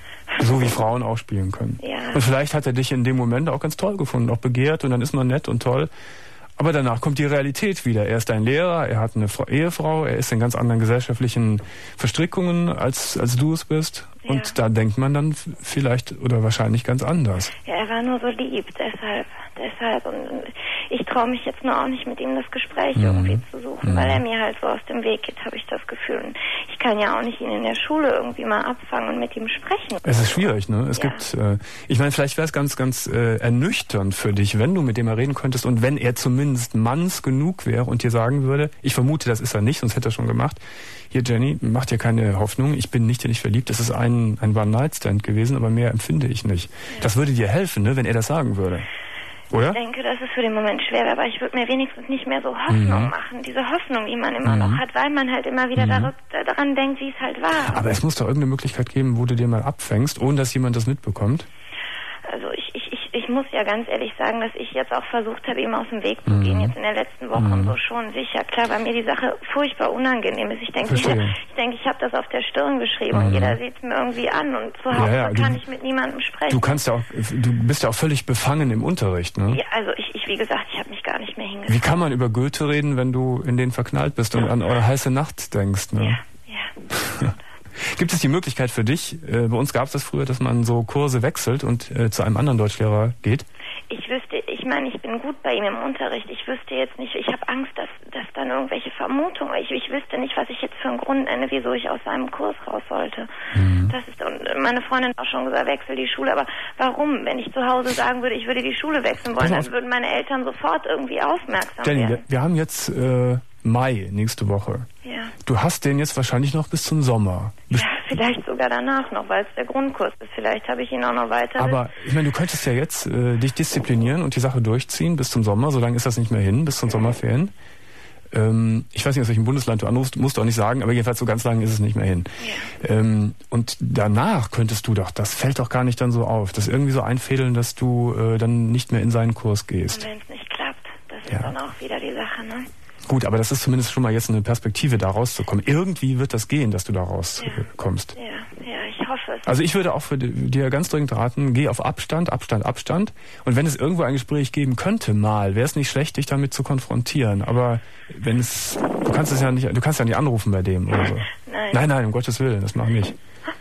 [SPEAKER 1] So wie Frauen auch spielen können.
[SPEAKER 3] Ja.
[SPEAKER 1] Und vielleicht hat er dich in dem Moment auch ganz toll gefunden, auch begehrt und dann ist man nett und toll. Aber danach kommt die Realität wieder. Er ist ein Lehrer, er hat eine Ehefrau, er ist in ganz anderen gesellschaftlichen Verstrickungen, als, als du es bist. Ja. Und da denkt man dann vielleicht oder wahrscheinlich ganz anders.
[SPEAKER 3] Ja, er war nur so lieb, deshalb. deshalb. Und ich traue mich jetzt nur auch nicht, mit ihm das Gespräch mhm. irgendwie zu suchen, mhm. weil er mir halt so aus dem Weg geht, habe ich das Gefühl. Und ich kann ja auch nicht ihn in der Schule irgendwie mal abfangen und mit ihm sprechen.
[SPEAKER 1] Es ist schwierig, ne? Es
[SPEAKER 3] ja.
[SPEAKER 1] gibt, äh, ich meine, vielleicht wäre es ganz, ganz äh, ernüchternd für dich, wenn du mit dem mal reden könntest und wenn er zumindest manns genug wäre und dir sagen würde, ich vermute, das ist er nicht, sonst hätte er schon gemacht, hier Jenny, mach dir keine Hoffnung, ich bin nicht in dich verliebt, das ist ein, ein One-Night-Stand gewesen, aber mehr empfinde ich nicht. Ja. Das würde dir helfen, ne, wenn er das sagen würde. Oder?
[SPEAKER 3] Ich denke, dass es für den Moment schwer wäre, aber ich würde mir wenigstens nicht mehr so Hoffnung mhm. machen. Diese Hoffnung, die man immer mhm. noch hat, weil man halt immer wieder mhm. daran denkt, wie es halt war.
[SPEAKER 1] Aber es muss doch irgendeine Möglichkeit geben, wo du dir mal abfängst, ohne dass jemand das mitbekommt.
[SPEAKER 3] Also ich, ich, ich, ich muss ja ganz ehrlich sagen, dass ich jetzt auch versucht habe, ihm aus dem Weg zu mhm. gehen, jetzt in der letzten Woche mhm. und so schon sicher. Klar, weil mir die Sache furchtbar unangenehm ist. Ich denke, ich, ich, denke, ich habe das auf der Stirn geschrieben mhm. und jeder sieht es mir irgendwie an und zu Hause ja, ja, kann du, ich mit niemandem sprechen.
[SPEAKER 1] Du kannst ja auch, du bist ja auch völlig befangen im Unterricht, ne?
[SPEAKER 3] Ja, also ich, ich wie gesagt, ich habe mich gar nicht mehr hingesetzt.
[SPEAKER 1] Wie kann man über Goethe reden, wenn du in den verknallt bist und an eure heiße Nacht denkst, ne?
[SPEAKER 3] Ja, ja.
[SPEAKER 1] Gibt es die Möglichkeit für dich, äh, bei uns gab es das früher, dass man so Kurse wechselt und äh, zu einem anderen Deutschlehrer geht?
[SPEAKER 3] Ich wüsste, ich meine, ich bin gut bei ihm im Unterricht. Ich wüsste jetzt nicht, ich habe Angst, dass, dass dann irgendwelche Vermutungen, ich, ich wüsste nicht, was ich jetzt für einen Grund nenne, wieso ich aus seinem Kurs raus sollte. Mhm. Das ist, und meine Freundin hat auch schon gesagt, wechsel die Schule, aber warum? Wenn ich zu Hause sagen würde, ich würde die Schule wechseln wollen, dann würden meine Eltern sofort irgendwie aufmerksam
[SPEAKER 1] Jenny,
[SPEAKER 3] werden.
[SPEAKER 1] Wir, wir haben jetzt äh, Mai, nächste Woche.
[SPEAKER 3] Ja.
[SPEAKER 1] Du hast den jetzt wahrscheinlich noch bis zum Sommer. Bis
[SPEAKER 3] ja, vielleicht sogar danach noch, weil es der Grundkurs ist. Vielleicht habe ich ihn auch noch weiter.
[SPEAKER 1] Aber ich meine, du könntest ja jetzt äh, dich disziplinieren und die Sache durchziehen bis zum Sommer. So lange ist das nicht mehr hin, bis zum Sommerferien. Ähm, ich weiß nicht, aus welchem Bundesland du anrufst, musst du auch nicht sagen, aber jedenfalls so ganz lange ist es nicht mehr hin. Ja. Ähm, und danach könntest du doch, das fällt doch gar nicht dann so auf, das irgendwie so einfädeln, dass du äh, dann nicht mehr in seinen Kurs gehst.
[SPEAKER 3] Und wenn es nicht klappt, das
[SPEAKER 1] ja.
[SPEAKER 3] ist dann auch wieder die Sache, ne?
[SPEAKER 1] Gut, aber das ist zumindest schon mal jetzt eine Perspektive, da rauszukommen. Irgendwie wird das gehen, dass du da rauskommst.
[SPEAKER 3] Ja, ja, ja, ich hoffe es.
[SPEAKER 1] Also ich würde auch für dir ganz dringend raten, geh auf Abstand, Abstand, Abstand. Und wenn es irgendwo ein Gespräch geben könnte, mal, wäre es nicht schlecht, dich damit zu konfrontieren. Aber wenn es, du kannst es ja nicht, du kannst ja nicht anrufen bei dem oder so.
[SPEAKER 3] Nein.
[SPEAKER 1] Nein, nein, um Gottes Willen, das mach nicht.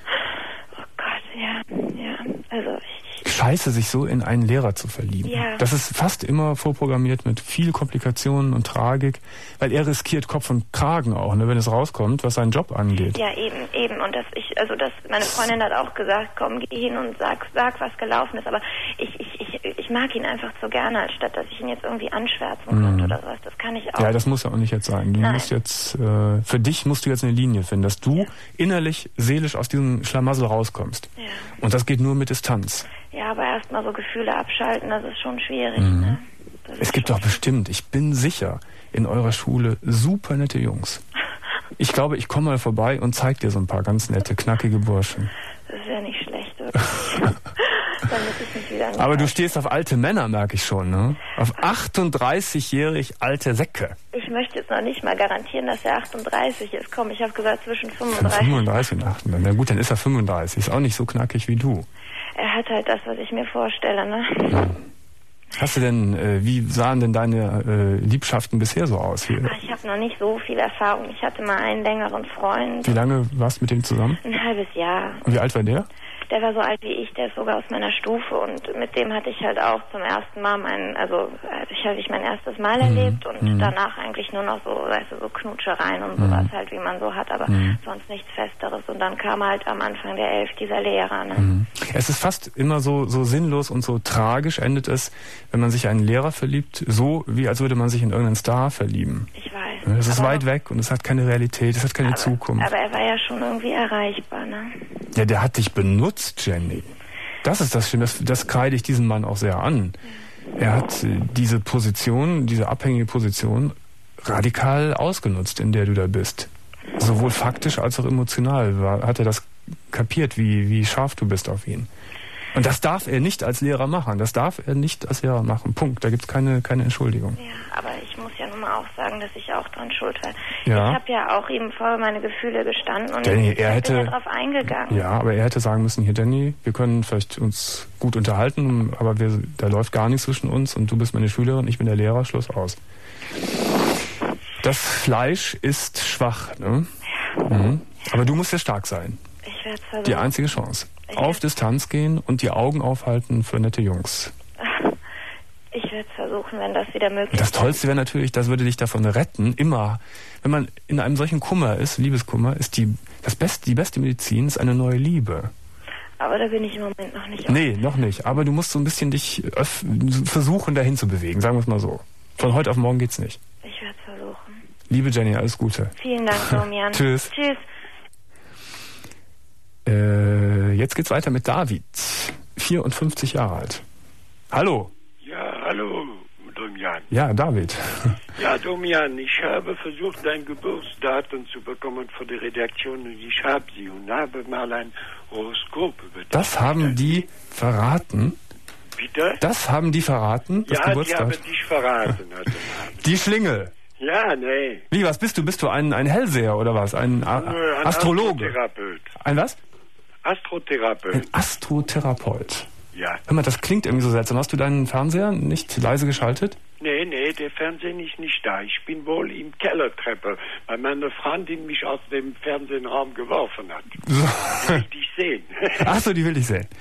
[SPEAKER 3] Oh Gott, ja, ja, also ich...
[SPEAKER 1] Scheiße, sich so in einen Lehrer zu verlieben.
[SPEAKER 3] Ja.
[SPEAKER 1] Das ist fast immer vorprogrammiert mit viel Komplikationen und Tragik, weil er riskiert Kopf und Kragen auch, ne, wenn es rauskommt, was seinen Job angeht.
[SPEAKER 3] Ja, eben, eben. Und das ich, also das, meine Freundin hat auch gesagt, komm, geh hin und sag, sag, was gelaufen ist. Aber ich, ich, ich, ich mag ihn einfach so gerne, als statt dass ich ihn jetzt irgendwie anschwärzen
[SPEAKER 1] mhm.
[SPEAKER 3] könnte oder sowas. Das kann ich auch.
[SPEAKER 1] Ja, das muss ja auch nicht jetzt sein. Du
[SPEAKER 3] Nein.
[SPEAKER 1] musst jetzt, äh, für dich musst du jetzt eine Linie finden, dass du ja. innerlich, seelisch aus diesem Schlamassel rauskommst.
[SPEAKER 3] Ja.
[SPEAKER 1] Und das geht nur mit Distanz.
[SPEAKER 3] Ja, aber erstmal so Gefühle abschalten, das ist schon schwierig.
[SPEAKER 1] Mhm.
[SPEAKER 3] Ne?
[SPEAKER 1] Es gibt doch bestimmt, ich bin sicher, in eurer Schule super nette Jungs. Ich glaube, ich komme mal vorbei und zeig dir so ein paar ganz nette, knackige Burschen.
[SPEAKER 3] Das wäre nicht schlecht, wirklich. Damit ich mich wieder
[SPEAKER 1] Aber du stehst auf alte Männer, merke ich schon, ne? Auf achtunddreißigjährig alte Säcke.
[SPEAKER 3] Ich möchte jetzt noch nicht mal garantieren, dass er achtunddreißig ist. Komm, ich habe gesagt zwischen fünfunddreißig.
[SPEAKER 1] fünfunddreißig und achtunddreißig. Na gut, dann ist er fünfunddreißig. Ist auch nicht so knackig wie du.
[SPEAKER 3] Er hat halt das, was ich mir vorstelle, ne?
[SPEAKER 1] Ja. Hast du denn, äh, wie sahen denn deine äh, Liebschaften bisher so aus? Hier?
[SPEAKER 3] Ach, ich habe noch nicht so viel Erfahrung. Ich hatte mal einen längeren Freund.
[SPEAKER 1] Wie lange warst du mit dem zusammen?
[SPEAKER 3] Ein halbes Jahr.
[SPEAKER 1] Und wie alt war der?
[SPEAKER 3] Der war so alt wie ich, der ist sogar aus meiner Stufe und mit dem hatte ich halt auch zum ersten Mal mein, also ich hatte ich mein erstes Mal mhm. erlebt und mhm. danach eigentlich nur noch so, weißt du, so Knutschereien und
[SPEAKER 1] mhm.
[SPEAKER 3] sowas halt, wie man so hat, aber mhm. sonst nichts Festeres. Und dann kam halt am Anfang der Elf dieser Lehrer, ne?
[SPEAKER 1] Mhm. Es ist fast immer so, so sinnlos und so tragisch endet es, wenn man sich in einen Lehrer verliebt, so wie als würde man sich in irgendeinen Star verlieben.
[SPEAKER 3] Ich weiß.
[SPEAKER 1] Es ist weit weg und es hat keine Realität, es hat keine
[SPEAKER 3] aber,
[SPEAKER 1] Zukunft.
[SPEAKER 3] Aber er war ja schon irgendwie erreichbar, ne?
[SPEAKER 1] Ja, der hat dich benutzt, Jenny. Das ist das Schlimme, das, das kreide ich diesem Mann auch sehr an. Er hat äh, diese Position, diese abhängige Position radikal ausgenutzt, in der du da bist. Sowohl faktisch als auch emotional war, hat er das kapiert, wie, wie scharf du bist auf ihn. Und das darf er nicht als Lehrer machen. Das darf er nicht als Lehrer machen. Punkt. Da gibt es keine, keine Entschuldigung.
[SPEAKER 3] Ja, aber ich muss ja nun mal auch sagen, dass ich auch dran schuld war.
[SPEAKER 1] Ja.
[SPEAKER 3] Ich habe ja auch ihm vorher meine Gefühle gestanden und
[SPEAKER 1] Danny,
[SPEAKER 3] ich
[SPEAKER 1] er hätte,
[SPEAKER 3] bin ja drauf eingegangen.
[SPEAKER 1] Ja, aber er hätte sagen müssen, hier Danny, wir können vielleicht uns gut unterhalten, aber wir, da läuft gar nichts zwischen uns und du bist meine Schülerin, ich bin der Lehrer, Schluss aus. Das Fleisch ist schwach, ne? Ja. Mhm. Aber du musst ja stark sein.
[SPEAKER 3] Ich werde versuchen.
[SPEAKER 1] Die einzige Chance.
[SPEAKER 3] Ich
[SPEAKER 1] Auf Distanz gehen und die Augen aufhalten für nette Jungs.
[SPEAKER 3] Ich werde es versuchen, wenn das wieder möglich ist.
[SPEAKER 1] Das Tollste wäre natürlich, das würde dich davon retten, immer, wenn man in einem solchen Kummer ist, Liebeskummer, ist die, das beste, die beste Medizin ist eine neue Liebe.
[SPEAKER 3] Aber da bin ich im Moment noch nicht.
[SPEAKER 1] Nee, noch nicht. Aber du musst so ein bisschen dich öff- versuchen, dahin zu bewegen, sagen wir es mal so. Von heute auf morgen geht's nicht.
[SPEAKER 3] Ich werde es versuchen.
[SPEAKER 1] Liebe Jenny, alles Gute.
[SPEAKER 3] Vielen Dank, Domian.
[SPEAKER 1] Tschüss.
[SPEAKER 3] Tschüss.
[SPEAKER 1] Äh, jetzt geht's weiter mit David, vierundfünfzig Jahre alt. Hallo.
[SPEAKER 4] Ja, hallo, Domian.
[SPEAKER 1] Ja, David.
[SPEAKER 4] Ja, Domian, ich habe versucht, dein Geburtsdatum zu bekommen von der Redaktion und ich habe sie und habe mal ein Horoskop über dich.
[SPEAKER 1] Das haben die verraten.
[SPEAKER 4] Bitte?
[SPEAKER 1] Das haben die verraten, das
[SPEAKER 4] ja, die
[SPEAKER 1] Geburtsdatum.
[SPEAKER 4] haben dich verraten heute Abend.
[SPEAKER 1] Die Schlingel.
[SPEAKER 4] Ja, nee.
[SPEAKER 1] Wie, was bist du? Bist du ein, ein Hellseher oder was? Ein, A-
[SPEAKER 4] Nur ein
[SPEAKER 1] Astrologe?
[SPEAKER 4] Astrotherapeut.
[SPEAKER 1] Ein was?
[SPEAKER 4] Astrotherapeut.
[SPEAKER 1] Ein Astrotherapeut.
[SPEAKER 4] Ja.
[SPEAKER 1] Hör mal, das klingt irgendwie so seltsam. Hast du deinen Fernseher nicht leise geschaltet?
[SPEAKER 4] Nee, nee, der Fernsehen ist nicht da. Ich bin wohl im Kellertreppe, weil meine Freundin mich aus dem Fernsehenraum geworfen hat.
[SPEAKER 1] So.
[SPEAKER 4] Will dich sehen.
[SPEAKER 1] Ach so, die will ich sehen.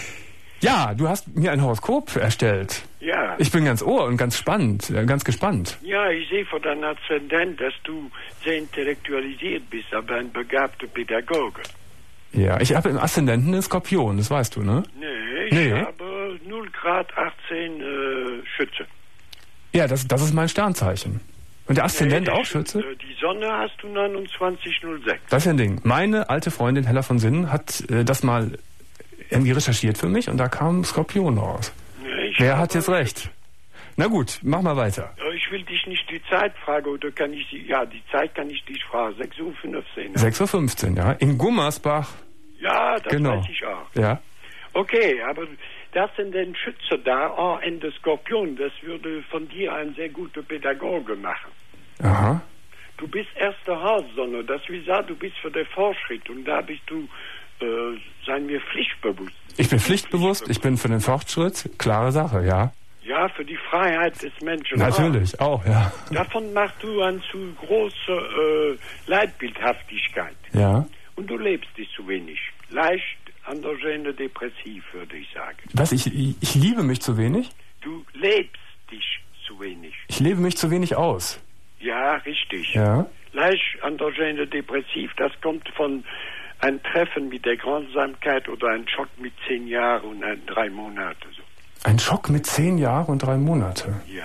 [SPEAKER 1] Ja, du hast mir ein Horoskop erstellt.
[SPEAKER 4] Ja.
[SPEAKER 1] Ich bin ganz ohr und ganz spannend, äh, ganz gespannt.
[SPEAKER 4] Ja, ich sehe von deinem Aszendent, dass du sehr intellektualisiert bist, aber ein begabter Pädagoge.
[SPEAKER 1] Ja, ich habe im Aszendenten einen Skorpion, das weißt du, ne?
[SPEAKER 4] Nee, ich
[SPEAKER 1] Nee.
[SPEAKER 4] habe null Grad achtzehn äh, Schütze.
[SPEAKER 1] Ja, das, das ist mein Sternzeichen. Und der Aszendent
[SPEAKER 4] Nee,
[SPEAKER 1] auch
[SPEAKER 4] die-
[SPEAKER 1] Schütze?
[SPEAKER 4] äh, Die Sonne hast du neunundzwanzig null sechs.
[SPEAKER 1] Das ist ja ein Ding. Meine alte Freundin Hella von Sinnen hat äh, das mal irgendwie recherchiert für mich und da kam Skorpion raus.
[SPEAKER 4] Nee, ich
[SPEAKER 1] Wer
[SPEAKER 4] habe-
[SPEAKER 1] hat jetzt recht? Na gut, mach mal weiter.
[SPEAKER 4] Äh, Ich will dich nicht die Zeit fragen, oder kann ich sie, ja, die Zeit kann ich dich fragen. sechs Uhr fünfzehn.
[SPEAKER 1] sechs Uhr fünfzehn, ja. In Gummersbach.
[SPEAKER 4] Ja, das
[SPEAKER 1] Genau.
[SPEAKER 4] weiß ich auch.
[SPEAKER 1] Ja.
[SPEAKER 4] Okay, aber das sind den Schütze da, oh, Ende Skorpion, das würde von dir ein sehr guter Pädagoge machen.
[SPEAKER 1] Aha.
[SPEAKER 4] Du bist erste Haussonne, das wie gesagt, du bist für den Fortschritt und da bist du, äh, seien wir pflichtbewusst.
[SPEAKER 1] Ich bin pflichtbewusst, ich bin für den Fortschritt. Klare Sache, ja.
[SPEAKER 4] Ja, für die Freiheit des Menschen.
[SPEAKER 1] Natürlich, auch, ja.
[SPEAKER 4] Auch. Davon machst du eine zu große äh, Leitbildhaftigkeit.
[SPEAKER 1] Ja.
[SPEAKER 4] Und du lebst dich zu wenig. Leicht androgene depressiv, würde ich sagen.
[SPEAKER 1] Was, ich, ich liebe mich zu wenig?
[SPEAKER 4] Du lebst dich zu wenig.
[SPEAKER 1] Ich lebe mich zu wenig aus.
[SPEAKER 4] Ja, richtig.
[SPEAKER 1] Ja.
[SPEAKER 4] Leicht androgene depressiv, das kommt von einem Treffen mit der Grausamkeit oder ein Schock mit zehn Jahren und ein, drei Monate. So.
[SPEAKER 1] Ein Schock mit zehn Jahren und drei Monate.
[SPEAKER 4] Ja.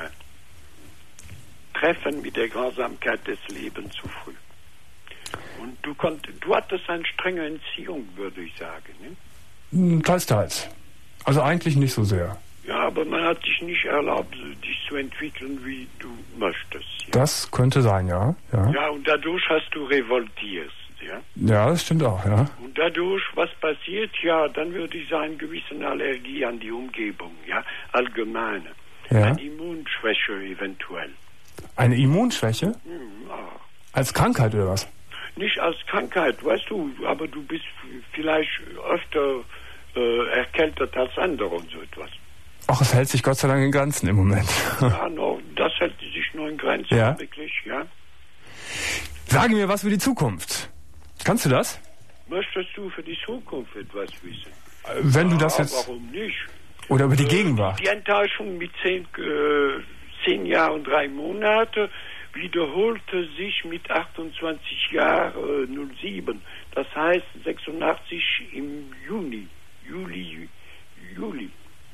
[SPEAKER 4] Treffen mit der Grausamkeit des Lebens zu früh. Und du konnt, du hattest eine strenge Entziehung, würde ich sagen. Ne?
[SPEAKER 1] Hm, Teils, teils. Also eigentlich nicht so sehr.
[SPEAKER 4] Ja, aber man hat dich nicht erlaubt, dich zu entwickeln, wie du möchtest. Ja,
[SPEAKER 1] Das könnte sein, ja. Ja,
[SPEAKER 4] ja und dadurch hast du revoltiert. Ja?
[SPEAKER 1] ja das stimmt auch, ja.
[SPEAKER 4] Und dadurch, was passiert? Ja, dann würde ich sagen, gewisse Allergie an die Umgebung, ja, allgemeine.
[SPEAKER 1] Ja.
[SPEAKER 4] Eine Immunschwäche eventuell.
[SPEAKER 1] Eine Immunschwäche?
[SPEAKER 4] Hm, ah.
[SPEAKER 1] Als Krankheit oder was?
[SPEAKER 4] Nicht als Krankheit, weißt du, aber du bist vielleicht öfter äh, erkältet als andere und so etwas.
[SPEAKER 1] Ach, es hält sich Gott sei Dank in Grenzen im Moment.
[SPEAKER 4] Ja, no, das hält sich nur in Grenzen,
[SPEAKER 1] Ja.
[SPEAKER 4] wirklich, ja.
[SPEAKER 1] Sage mir was für die Zukunft. Kannst du das?
[SPEAKER 4] Möchtest du für die Zukunft etwas wissen?
[SPEAKER 1] Äh, Wenn du das
[SPEAKER 4] Ja,
[SPEAKER 1] jetzt...
[SPEAKER 4] warum nicht?
[SPEAKER 1] Oder über die
[SPEAKER 4] Äh,
[SPEAKER 1] Gegenwart.
[SPEAKER 4] Die Enttäuschung mit zehn, äh, zehn Jahren und drei Monate wiederholte sich mit achtundzwanzig Jahren äh, null sieben. Das heißt sechsundachtzig im Juni. Juli, Juli.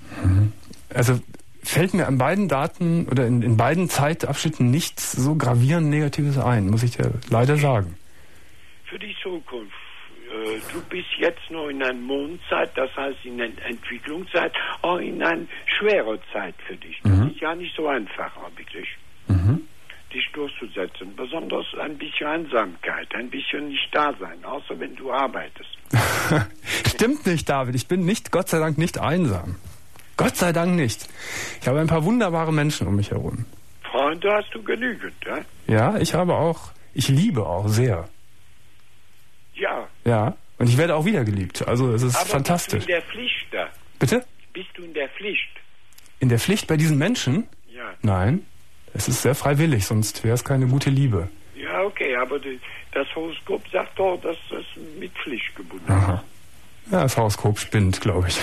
[SPEAKER 1] Also fällt mir an beiden Daten oder in, in beiden Zeitabschnitten nichts so gravierend Negatives ein, muss ich dir leider sagen.
[SPEAKER 4] Für die Zukunft. Äh, du bist jetzt noch in einer Mondzeit, das heißt in einer Entwicklungszeit, auch in einer schweren Zeit für dich. Das
[SPEAKER 1] Mhm.
[SPEAKER 4] ist ja nicht so einfach, wirklich.
[SPEAKER 1] Mhm.
[SPEAKER 4] Dich durchzusetzen. Besonders ein bisschen Einsamkeit, ein bisschen nicht da sein, außer wenn du arbeitest.
[SPEAKER 1] Stimmt nicht, David. Ich bin nicht, Gott sei Dank, nicht einsam. Gott sei Dank nicht. Ich habe ein paar wunderbare Menschen um mich herum.
[SPEAKER 4] Freunde hast du genügend, ja?
[SPEAKER 1] Ja, ich habe auch, ich liebe auch sehr.
[SPEAKER 4] Ja.
[SPEAKER 1] Ja, und ich werde auch wieder geliebt. Also es ist
[SPEAKER 4] Aber
[SPEAKER 1] fantastisch.
[SPEAKER 4] bist du in der Pflicht da?
[SPEAKER 1] Bitte?
[SPEAKER 4] Bist du in der Pflicht?
[SPEAKER 1] In der Pflicht bei diesen Menschen?
[SPEAKER 4] Ja.
[SPEAKER 1] Nein, es ist sehr freiwillig, sonst wäre es keine gute Liebe.
[SPEAKER 4] Ja, okay, aber die, das Horoskop sagt doch, dass das mit Pflicht gebunden ist.
[SPEAKER 1] Aha. Ja, das Horoskop spinnt, glaube ich.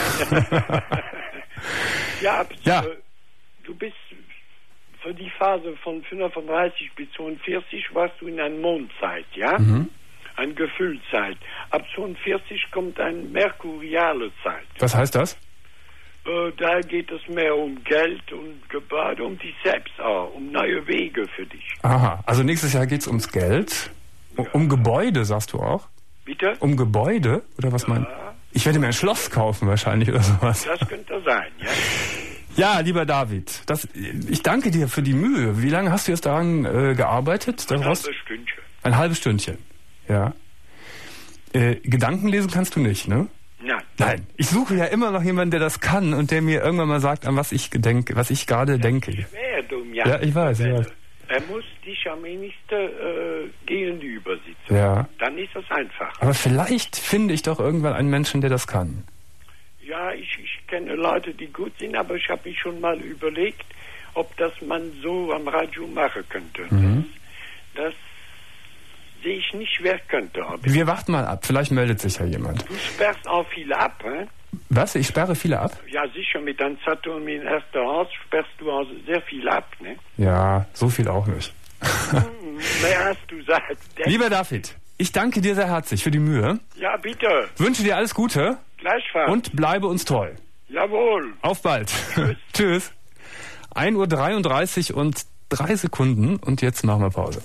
[SPEAKER 4] ja,
[SPEAKER 1] ja.
[SPEAKER 4] Äh, du bist für die Phase von fünfunddreißig bis zweiundvierzig warst du in einer Mondzeit, ja?
[SPEAKER 1] Mhm.
[SPEAKER 4] Eine Gefühlszeit. Ab zweiundvierzig kommt eine merkuriale Zeit.
[SPEAKER 1] Was heißt das?
[SPEAKER 4] Äh, da geht es mehr um Geld und Gebäude, um dich selbst auch, um neue Wege für dich.
[SPEAKER 1] Aha, also nächstes Jahr geht es ums Geld. Um,
[SPEAKER 4] Ja.
[SPEAKER 1] um Gebäude, sagst du auch?
[SPEAKER 4] Bitte?
[SPEAKER 1] Um Gebäude? Oder was
[SPEAKER 4] Ja.
[SPEAKER 1] meinst du? Ich werde mir ein Schloss kaufen wahrscheinlich oder sowas.
[SPEAKER 4] Das könnte sein, ja?
[SPEAKER 1] Ja, lieber David, das, ich danke dir für die Mühe. Wie lange hast du jetzt daran äh, gearbeitet?
[SPEAKER 4] Ein
[SPEAKER 1] Daraus?
[SPEAKER 4] halbes Stündchen.
[SPEAKER 1] Ein halbes Stündchen, ja. Äh, Gedanken lesen kannst du nicht, ne?
[SPEAKER 4] Nein.
[SPEAKER 1] Nein. Ich suche ja immer noch jemanden, der das kann und der mir irgendwann mal sagt, an was ich denke, was ich gerade denke.
[SPEAKER 4] Schwer, dumm, ja.
[SPEAKER 1] Ja, ich weiß, ich weiß.
[SPEAKER 4] Er muss dich am wenigsten äh, gegenüber sitzen.
[SPEAKER 1] Ja.
[SPEAKER 4] Dann ist das einfach.
[SPEAKER 1] Aber vielleicht finde ich doch irgendwann einen Menschen, der das kann.
[SPEAKER 4] Ja, ich, ich kenne Leute, die gut sind, aber ich habe mich schon mal überlegt, ob das man so am Radio machen könnte.
[SPEAKER 1] Mhm.
[SPEAKER 4] Das, das sehe ich nicht, wer könnte. Aber
[SPEAKER 1] Wir warten mal ab, vielleicht meldet sich ja jemand.
[SPEAKER 4] du sperrst auch viel ab, hä?
[SPEAKER 1] Was? Ich sperre viele ab?
[SPEAKER 4] Ja, sicher, mit deinem Saturn, mit dem ersten Haus sperrst du auch sehr viel ab, ne?
[SPEAKER 1] Ja, so viel auch nicht.
[SPEAKER 4] Mehr hast du gesagt.
[SPEAKER 1] Lieber David, ich danke dir sehr herzlich für die Mühe.
[SPEAKER 4] Ja, bitte.
[SPEAKER 1] Wünsche dir alles Gute
[SPEAKER 4] Gleichfalls.
[SPEAKER 1] und bleibe uns treu.
[SPEAKER 4] Jawohl.
[SPEAKER 1] Auf bald. Tschüss. ein Uhr dreiunddreißig und drei Sekunden und jetzt machen wir Pause.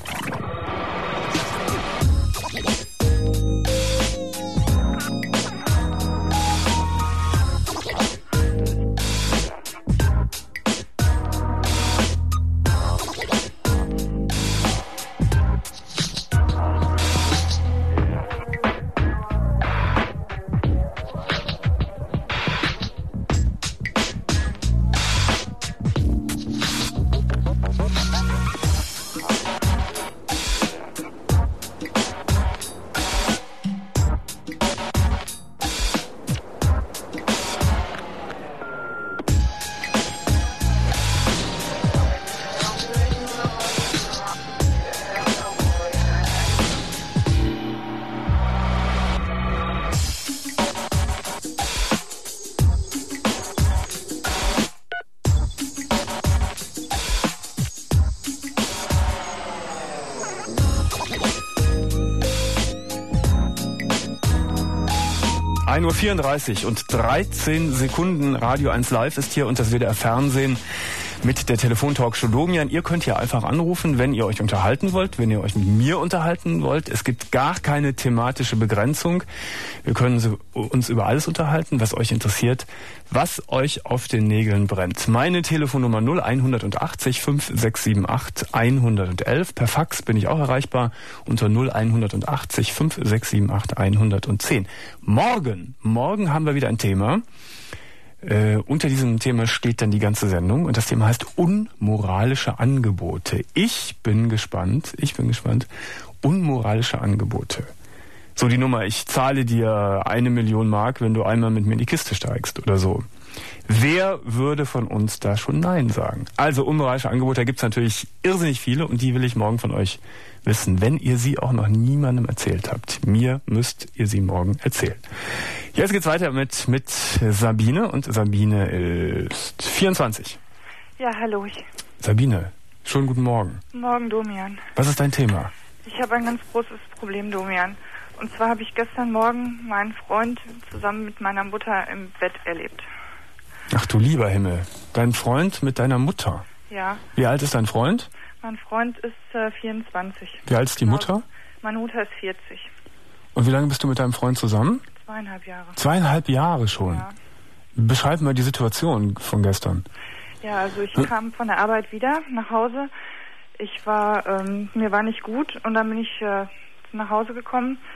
[SPEAKER 1] ein Uhr vierunddreißig und dreizehn Sekunden. Radio eins Live ist hier und das W D R Fernsehen mit der Telefontalkshow Domian. Ihr könnt ja einfach anrufen, wenn ihr euch unterhalten wollt, wenn ihr euch mit mir unterhalten wollt. Es gibt gar keine thematische Begrenzung. Wir können uns über alles unterhalten, was euch interessiert, was euch auf den Nägeln brennt. Meine Telefonnummer null einhundertachtzig fünf sechs sieben acht hundertelf. Per Fax bin ich auch erreichbar unter null einhundertachtzig fünf sechs sieben acht hundertzehn. Morgen, morgen haben wir wieder ein Thema. Äh, unter diesem Thema steht dann die ganze Sendung und das Thema heißt unmoralische Angebote. Ich bin gespannt, ich bin gespannt. Unmoralische Angebote. So die Nummer, ich zahle dir eine Million Mark, wenn du einmal mit mir in die Kiste steigst oder so. Wer würde von uns da schon Nein sagen? Also unmoralische Angebote, da gibt's natürlich irrsinnig viele und die will ich morgen von euch wissen, wenn ihr sie auch noch niemandem erzählt habt. Mir müsst ihr sie morgen erzählen. Jetzt geht's weiter mit, mit Sabine und Sabine ist vierundzwanzig.
[SPEAKER 5] Ja, hallo. Ich.
[SPEAKER 1] Sabine, schönen guten Morgen.
[SPEAKER 5] Morgen, Domian.
[SPEAKER 1] Was ist dein Thema?
[SPEAKER 5] Ich habe ein ganz großes Problem, Domian. Und zwar habe ich gestern Morgen meinen Freund zusammen mit meiner Mutter im Bett erlebt.
[SPEAKER 1] Ach du lieber Himmel, dein Freund mit deiner Mutter.
[SPEAKER 5] Ja.
[SPEAKER 1] Wie alt ist dein Freund?
[SPEAKER 5] Mein Freund ist äh, vierundzwanzig.
[SPEAKER 1] Wie alt ist die Mutter?
[SPEAKER 5] Meine Mutter ist vierzig.
[SPEAKER 1] Und wie lange bist du mit deinem Freund zusammen?
[SPEAKER 5] Zweieinhalb Jahre.
[SPEAKER 1] Zweieinhalb Jahre schon?
[SPEAKER 5] Ja.
[SPEAKER 1] Beschreib mal die Situation von gestern.
[SPEAKER 5] Ja, also ich hm? kam von der Arbeit wieder nach Hause. Ich war, ähm, mir war nicht gut und dann bin ich äh, nach Hause gekommen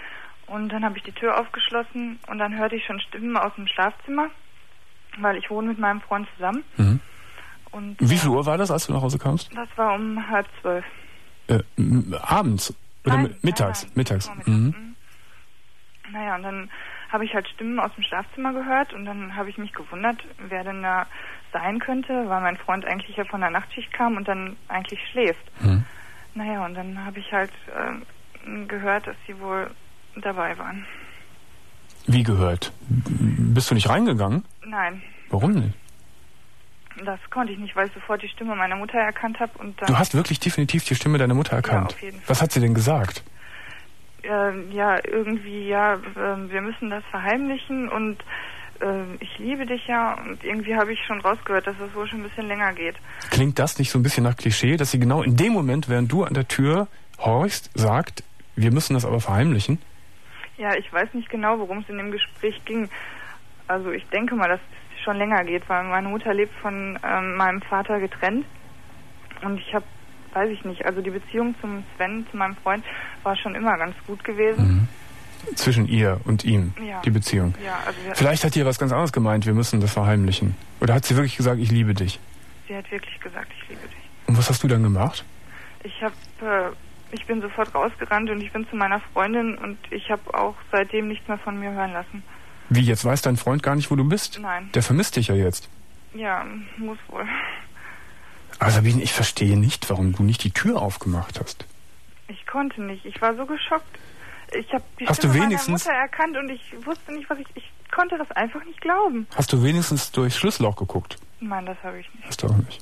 [SPEAKER 5] Und dann habe ich die Tür aufgeschlossen und dann hörte ich schon Stimmen aus dem Schlafzimmer, weil ich wohne mit meinem Freund zusammen.
[SPEAKER 1] Mhm.
[SPEAKER 5] Und,
[SPEAKER 1] Wie
[SPEAKER 5] äh,
[SPEAKER 1] viel Uhr war das, als du nach Hause kamst?
[SPEAKER 5] Das war um halb zwölf.
[SPEAKER 1] Äh, m- abends? Oder
[SPEAKER 5] Nein,
[SPEAKER 1] mi- mittags?
[SPEAKER 5] nein, nein,
[SPEAKER 1] Mittags.
[SPEAKER 5] vormittags.
[SPEAKER 1] Mhm.
[SPEAKER 5] Mhm. Naja, und dann habe ich halt Stimmen aus dem Schlafzimmer gehört und dann habe ich mich gewundert, wer denn da sein könnte, weil mein Freund eigentlich ja von der Nachtschicht kam und dann eigentlich schläft.
[SPEAKER 1] Mhm.
[SPEAKER 5] Naja, und dann habe ich halt äh, gehört, dass sie wohl dabei waren.
[SPEAKER 1] Wie gehört? B- Bist du nicht reingegangen?
[SPEAKER 5] Nein,
[SPEAKER 1] Warum nicht?
[SPEAKER 5] das konnte ich nicht, weil ich sofort die Stimme meiner Mutter erkannt habe und dann...
[SPEAKER 1] Du hast wirklich definitiv die Stimme deiner Mutter erkannt.
[SPEAKER 5] Ja, auf jeden Fall.
[SPEAKER 1] Was hat sie denn gesagt?
[SPEAKER 5] äh, ja, irgendwie, ja, äh, wir müssen das verheimlichen und äh, ich liebe dich ja und irgendwie habe ich schon rausgehört, dass es wohl schon ein bisschen länger geht.
[SPEAKER 1] Klingt das nicht so ein bisschen nach Klischee, dass sie genau in dem Moment, während du an der Tür horchst, sagt, wir müssen das aber verheimlichen?
[SPEAKER 5] Ja, ich weiß nicht genau, worum es in dem Gespräch ging. Also ich denke mal, dass es schon länger geht, weil meine Mutter lebt von ähm, meinem Vater getrennt und ich habe, weiß ich nicht, also die Beziehung zum Sven, zu meinem Freund, war schon immer ganz gut gewesen.
[SPEAKER 1] Mhm. Zwischen ihr und ihm,
[SPEAKER 5] Ja.
[SPEAKER 1] die Beziehung.
[SPEAKER 5] Ja, also wir,
[SPEAKER 1] Vielleicht hat die ja was ganz anderes gemeint, wir müssen das verheimlichen. Oder hat sie wirklich gesagt, ich liebe dich?
[SPEAKER 5] sie hat wirklich gesagt, ich liebe dich.
[SPEAKER 1] Und was hast du dann gemacht?
[SPEAKER 5] Ich habe, äh, ich bin sofort rausgerannt und ich bin zu meiner Freundin und ich habe auch seitdem nichts mehr von mir hören lassen.
[SPEAKER 1] Wie, jetzt weiß dein Freund gar nicht, wo du bist?
[SPEAKER 5] Nein.
[SPEAKER 1] Der vermisst dich ja jetzt.
[SPEAKER 5] Ja, muss wohl.
[SPEAKER 1] Aber Sabine, ich verstehe nicht, warum du nicht die Tür aufgemacht hast.
[SPEAKER 5] Ich konnte nicht. Ich war so geschockt. Ich habe die
[SPEAKER 1] Hast
[SPEAKER 5] Stimme
[SPEAKER 1] du
[SPEAKER 5] meiner
[SPEAKER 1] wenigstens-
[SPEAKER 5] Mutter erkannt und ich wusste nicht, was ich... Ich konnte das einfach nicht glauben.
[SPEAKER 1] Hast du wenigstens durchs Schlüsselloch geguckt?
[SPEAKER 5] Nein, das habe ich nicht.
[SPEAKER 1] Hast du auch nicht.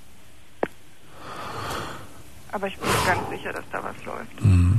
[SPEAKER 5] Aber ich bin mir ganz sicher, dass da was läuft.
[SPEAKER 1] Mhm.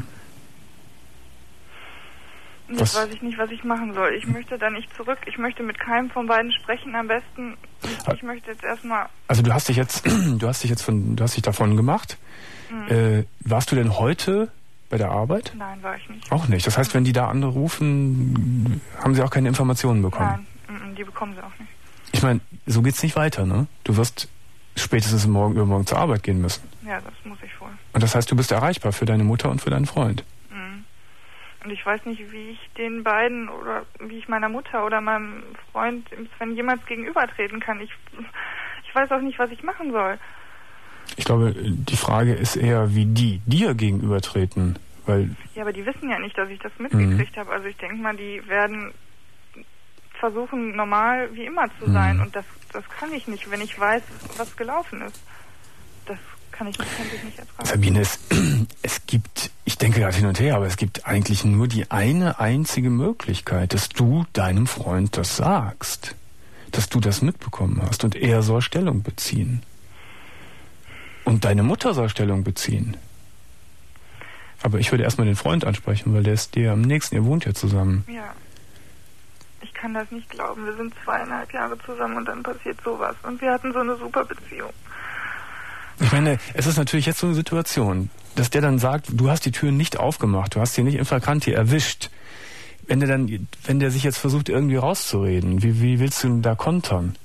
[SPEAKER 5] Und
[SPEAKER 1] Was-
[SPEAKER 5] jetzt weiß ich nicht, was ich machen soll. Ich möchte da nicht zurück. Ich möchte mit keinem von beiden sprechen am besten. Ich, ich möchte jetzt erstmal...
[SPEAKER 1] Also du hast dich jetzt, du hast dich jetzt von, du hast dich davon gemacht.
[SPEAKER 5] Mhm.
[SPEAKER 1] Äh, warst du denn heute bei der Arbeit?
[SPEAKER 5] Nein, war ich nicht.
[SPEAKER 1] Auch nicht. Das heißt, wenn die da anrufen, haben sie auch keine Informationen bekommen.
[SPEAKER 5] Nein, mhm, die bekommen sie auch nicht.
[SPEAKER 1] Ich meine, so geht's nicht weiter, ne? Du wirst spätestens morgen übermorgen zur Arbeit gehen müssen.
[SPEAKER 5] Ja, das muss ich wohl.
[SPEAKER 1] Und das heißt, du bist erreichbar für deine Mutter und für deinen Freund.
[SPEAKER 5] Mhm. Und ich weiß nicht, wie ich den beiden oder wie ich meiner Mutter oder meinem Freund Sven jemals gegenübertreten kann. Ich, ich weiß auch nicht, was ich machen soll.
[SPEAKER 1] Ich glaube, die Frage ist eher, wie die dir gegenübertreten. Weil,
[SPEAKER 5] Ja, aber die wissen ja nicht, dass ich das mitgekriegt
[SPEAKER 1] Mhm.
[SPEAKER 5] habe. Also ich denke mal, die werden versuchen, normal wie immer zu sein.
[SPEAKER 1] Mhm.
[SPEAKER 5] Und das, das kann ich nicht, wenn ich weiß, was gelaufen ist. Das kann ich, nicht- könnte ich nicht ertragen.
[SPEAKER 1] Sabine, es, es gibt, ich denke gerade hin und her, aber es gibt eigentlich nur die eine einzige Möglichkeit, dass du deinem Freund das sagst. Dass du das mitbekommen hast und er soll Stellung beziehen. Und deine Mutter soll Stellung beziehen. Aber ich würde erstmal den Freund ansprechen, weil der ist dir am nächsten, ihr wohnt ja zusammen.
[SPEAKER 5] Ja. Ich kann das nicht glauben. Wir sind zweieinhalb Jahre zusammen und dann passiert sowas. Und wir hatten so eine super Beziehung.
[SPEAKER 1] Ich meine, es ist natürlich jetzt so eine Situation, dass der dann sagt, du hast die Tür nicht aufgemacht, du hast sie nicht in Flagranti erwischt. Wenn der dann, wenn der sich jetzt versucht, irgendwie rauszureden, wie, wie willst du denn da kontern?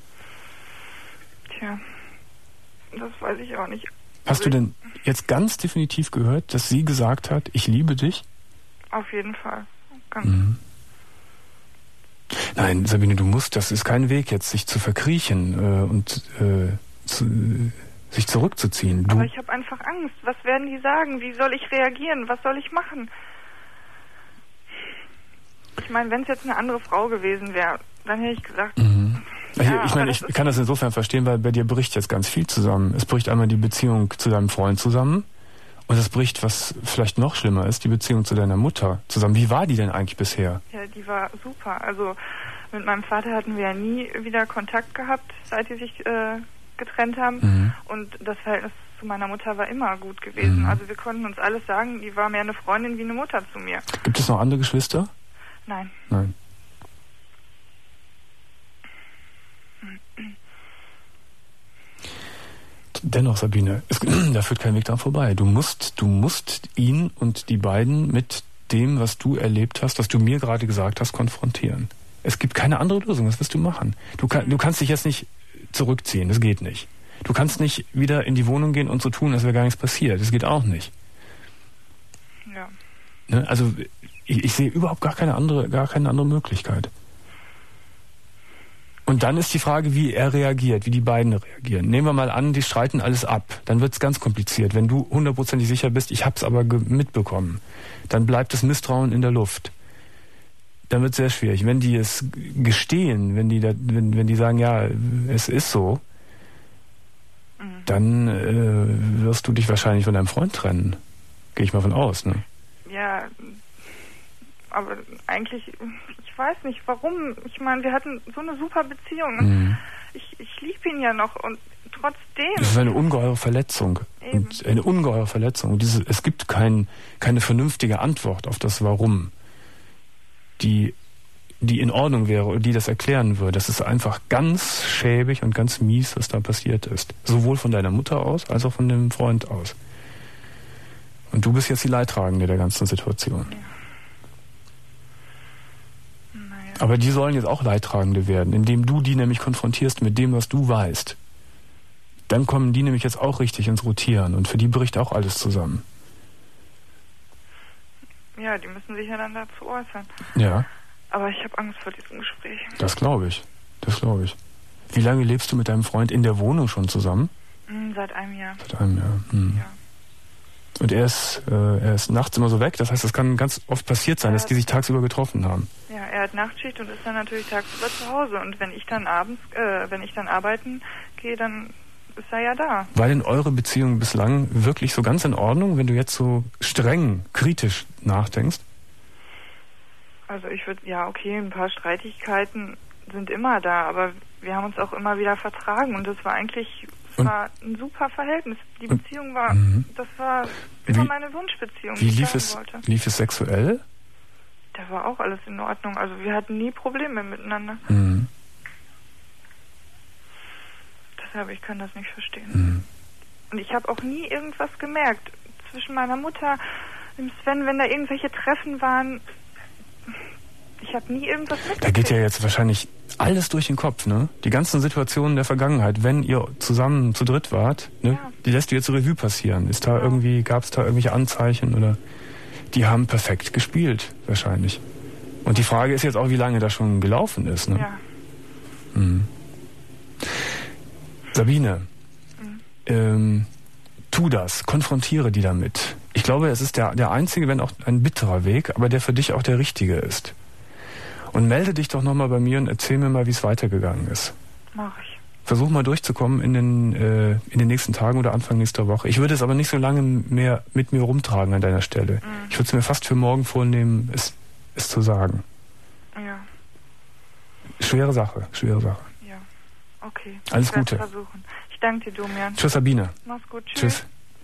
[SPEAKER 5] Tja, das weiß ich auch nicht.
[SPEAKER 1] Hast du denn jetzt ganz definitiv gehört, dass sie gesagt hat, ich liebe dich?
[SPEAKER 5] Auf jeden Fall. Ganz
[SPEAKER 1] Mhm. Nein, Sabine, du musst, das ist kein Weg jetzt, sich zu verkriechen äh, und äh, zu, äh, sich zurückzuziehen. Du,
[SPEAKER 5] Aber ich habe einfach Angst. Was werden die sagen? Wie soll ich reagieren? Was soll ich machen? Ich meine, wenn es jetzt eine andere Frau gewesen wäre, dann hätte ich gesagt,
[SPEAKER 1] mhm.
[SPEAKER 5] Ja,
[SPEAKER 1] ich
[SPEAKER 5] aber
[SPEAKER 1] meine,
[SPEAKER 5] das
[SPEAKER 1] ich
[SPEAKER 5] ist-
[SPEAKER 1] kann das insofern verstehen, weil bei dir bricht jetzt ganz viel zusammen. Es bricht einmal die Beziehung zu deinem Freund zusammen und es bricht, was vielleicht noch schlimmer ist, die Beziehung zu deiner Mutter zusammen. Wie war die denn eigentlich bisher?
[SPEAKER 5] ja, die war super. Also mit meinem Vater hatten wir ja nie wieder Kontakt gehabt, seit die sich äh, getrennt haben.
[SPEAKER 1] Mhm.
[SPEAKER 5] Und das Verhältnis zu meiner Mutter war immer gut gewesen.
[SPEAKER 1] Mhm.
[SPEAKER 5] Also wir konnten uns alles sagen, die war mehr eine Freundin wie eine Mutter zu mir.
[SPEAKER 1] Gibt es noch andere Geschwister?
[SPEAKER 5] Nein.
[SPEAKER 1] Nein. Dennoch, Sabine, es, da führt kein Weg dran vorbei. Du musst, du musst ihn und die beiden mit dem, was du erlebt hast, was du mir gerade gesagt hast, konfrontieren. Es gibt keine andere Lösung. Was wirst du machen? Du, kann, du kannst dich jetzt nicht zurückziehen. Das geht nicht. Du kannst nicht wieder in die Wohnung gehen und so tun, als wäre gar nichts passiert. Das geht auch nicht.
[SPEAKER 5] Ja.
[SPEAKER 1] Ne? Also ich, ich sehe überhaupt gar keine andere, gar keine andere Möglichkeit. Und dann ist die Frage, wie er reagiert, wie die beiden reagieren. Nehmen wir mal an, die streiten alles ab. Dann wird es ganz kompliziert. Wenn du hundertprozentig sicher bist, ich hab's aber ge- mitbekommen, dann bleibt das Misstrauen in der Luft. Dann wird es sehr schwierig. Wenn die es gestehen, wenn die, da, wenn, wenn die sagen, ja, es ist so, mhm. dann äh, wirst du dich wahrscheinlich von deinem Freund trennen. Gehe ich mal von aus, ne?
[SPEAKER 5] Ja, aber eigentlich, ich weiß nicht, warum. Ich meine, wir hatten so eine super Beziehung.
[SPEAKER 1] Mhm.
[SPEAKER 5] Ich, ich liebe ihn ja noch und trotzdem...
[SPEAKER 1] Das ist eine ungeheure Verletzung.
[SPEAKER 5] Eben.
[SPEAKER 1] Und eine ungeheure Verletzung. Und diese, es gibt kein, keine vernünftige Antwort auf das Warum, die, die in Ordnung wäre oder die das erklären würde. Das ist einfach ganz schäbig und ganz mies, was da passiert ist. Sowohl von deiner Mutter aus, als auch von dem Freund aus. Und du bist jetzt die Leidtragende der ganzen Situation.
[SPEAKER 5] Ja. Naja.
[SPEAKER 1] Aber die sollen jetzt auch Leidtragende werden, indem du die nämlich konfrontierst mit dem, was du weißt. Dann kommen die nämlich jetzt auch richtig ins Rotieren und für die bricht auch alles zusammen.
[SPEAKER 5] Ja, die müssen sich ja dann dazu äußern.
[SPEAKER 1] Ja.
[SPEAKER 5] Aber ich habe Angst vor diesem Gespräch.
[SPEAKER 1] Das glaube ich. Das glaube ich. Wie lange lebst du mit deinem Freund in der Wohnung schon zusammen?
[SPEAKER 5] Mhm, seit einem Jahr.
[SPEAKER 1] Seit einem Jahr. Hm.
[SPEAKER 5] Ja.
[SPEAKER 1] Und er ist, äh, er ist nachts immer so weg. Das heißt, es kann ganz oft passiert sein, dass die sich tagsüber getroffen haben.
[SPEAKER 5] Ja, er hat Nachtschicht und ist dann natürlich tagsüber zu Hause. Und wenn ich dann abends, äh, wenn ich dann arbeiten gehe, dann ist er ja da.
[SPEAKER 1] War denn eure Beziehung bislang wirklich so ganz in Ordnung, wenn du jetzt so streng, kritisch nachdenkst?
[SPEAKER 5] Also ich würde, ja okay, ein paar Streitigkeiten sind immer da, aber wir haben uns auch immer wieder vertragen und das war eigentlich, es war ein super Verhältnis. Die Beziehung war,
[SPEAKER 1] mhm.
[SPEAKER 5] das war immer
[SPEAKER 1] Wie-
[SPEAKER 5] meine Wunschbeziehung,
[SPEAKER 1] Wie
[SPEAKER 5] die ich
[SPEAKER 1] lief
[SPEAKER 5] haben
[SPEAKER 1] es,
[SPEAKER 5] wollte.
[SPEAKER 1] lief es sexuell?
[SPEAKER 5] Da war auch alles in Ordnung. Also wir hatten nie Probleme miteinander.
[SPEAKER 1] Mhm.
[SPEAKER 5] Deshalb, ich kann das nicht verstehen.
[SPEAKER 1] Mhm.
[SPEAKER 5] Und ich habe auch nie irgendwas gemerkt zwischen meiner Mutter, dem Sven, wenn da irgendwelche Treffen waren. Ich habe nie irgendwas mitgekriegt.
[SPEAKER 1] Da geht ja jetzt wahrscheinlich alles durch den Kopf, ne? Die ganzen Situationen der Vergangenheit, wenn ihr zusammen zu dritt wart, ne?
[SPEAKER 5] Ja.
[SPEAKER 1] Die lässt du jetzt Revue passieren. Ist da
[SPEAKER 5] Ja.
[SPEAKER 1] irgendwie, gab es da irgendwelche Anzeichen oder? Die haben perfekt gespielt, wahrscheinlich. Und die Frage ist jetzt auch, wie lange das schon gelaufen ist, ne?
[SPEAKER 5] Ja.
[SPEAKER 1] Mhm. Sabine,
[SPEAKER 5] Mhm.
[SPEAKER 1] ähm, tu das, konfrontiere die damit. Ich glaube, es ist der, der einzige, wenn auch ein bitterer Weg, aber der für dich auch der richtige ist. Und melde dich doch nochmal bei mir und erzähl mir mal, wie es weitergegangen ist.
[SPEAKER 5] Mach ich.
[SPEAKER 1] Versuch mal durchzukommen in den, äh, in den nächsten Tagen oder Anfang nächster Woche. Ich würde es aber nicht so lange mehr mit mir rumtragen an deiner Stelle.
[SPEAKER 5] Mhm.
[SPEAKER 1] Ich würde es mir fast für morgen vornehmen, es, es zu sagen.
[SPEAKER 5] Ja,
[SPEAKER 1] Schwere Sache, schwere Sache.
[SPEAKER 5] ja. Okay.
[SPEAKER 1] Alles
[SPEAKER 5] Ich werd's
[SPEAKER 1] Gute.
[SPEAKER 5] versuchen. Ich danke dir, Domian.
[SPEAKER 1] Tschüss, Sabine.
[SPEAKER 5] Mach's gut. Tschüss.
[SPEAKER 1] Tschüss.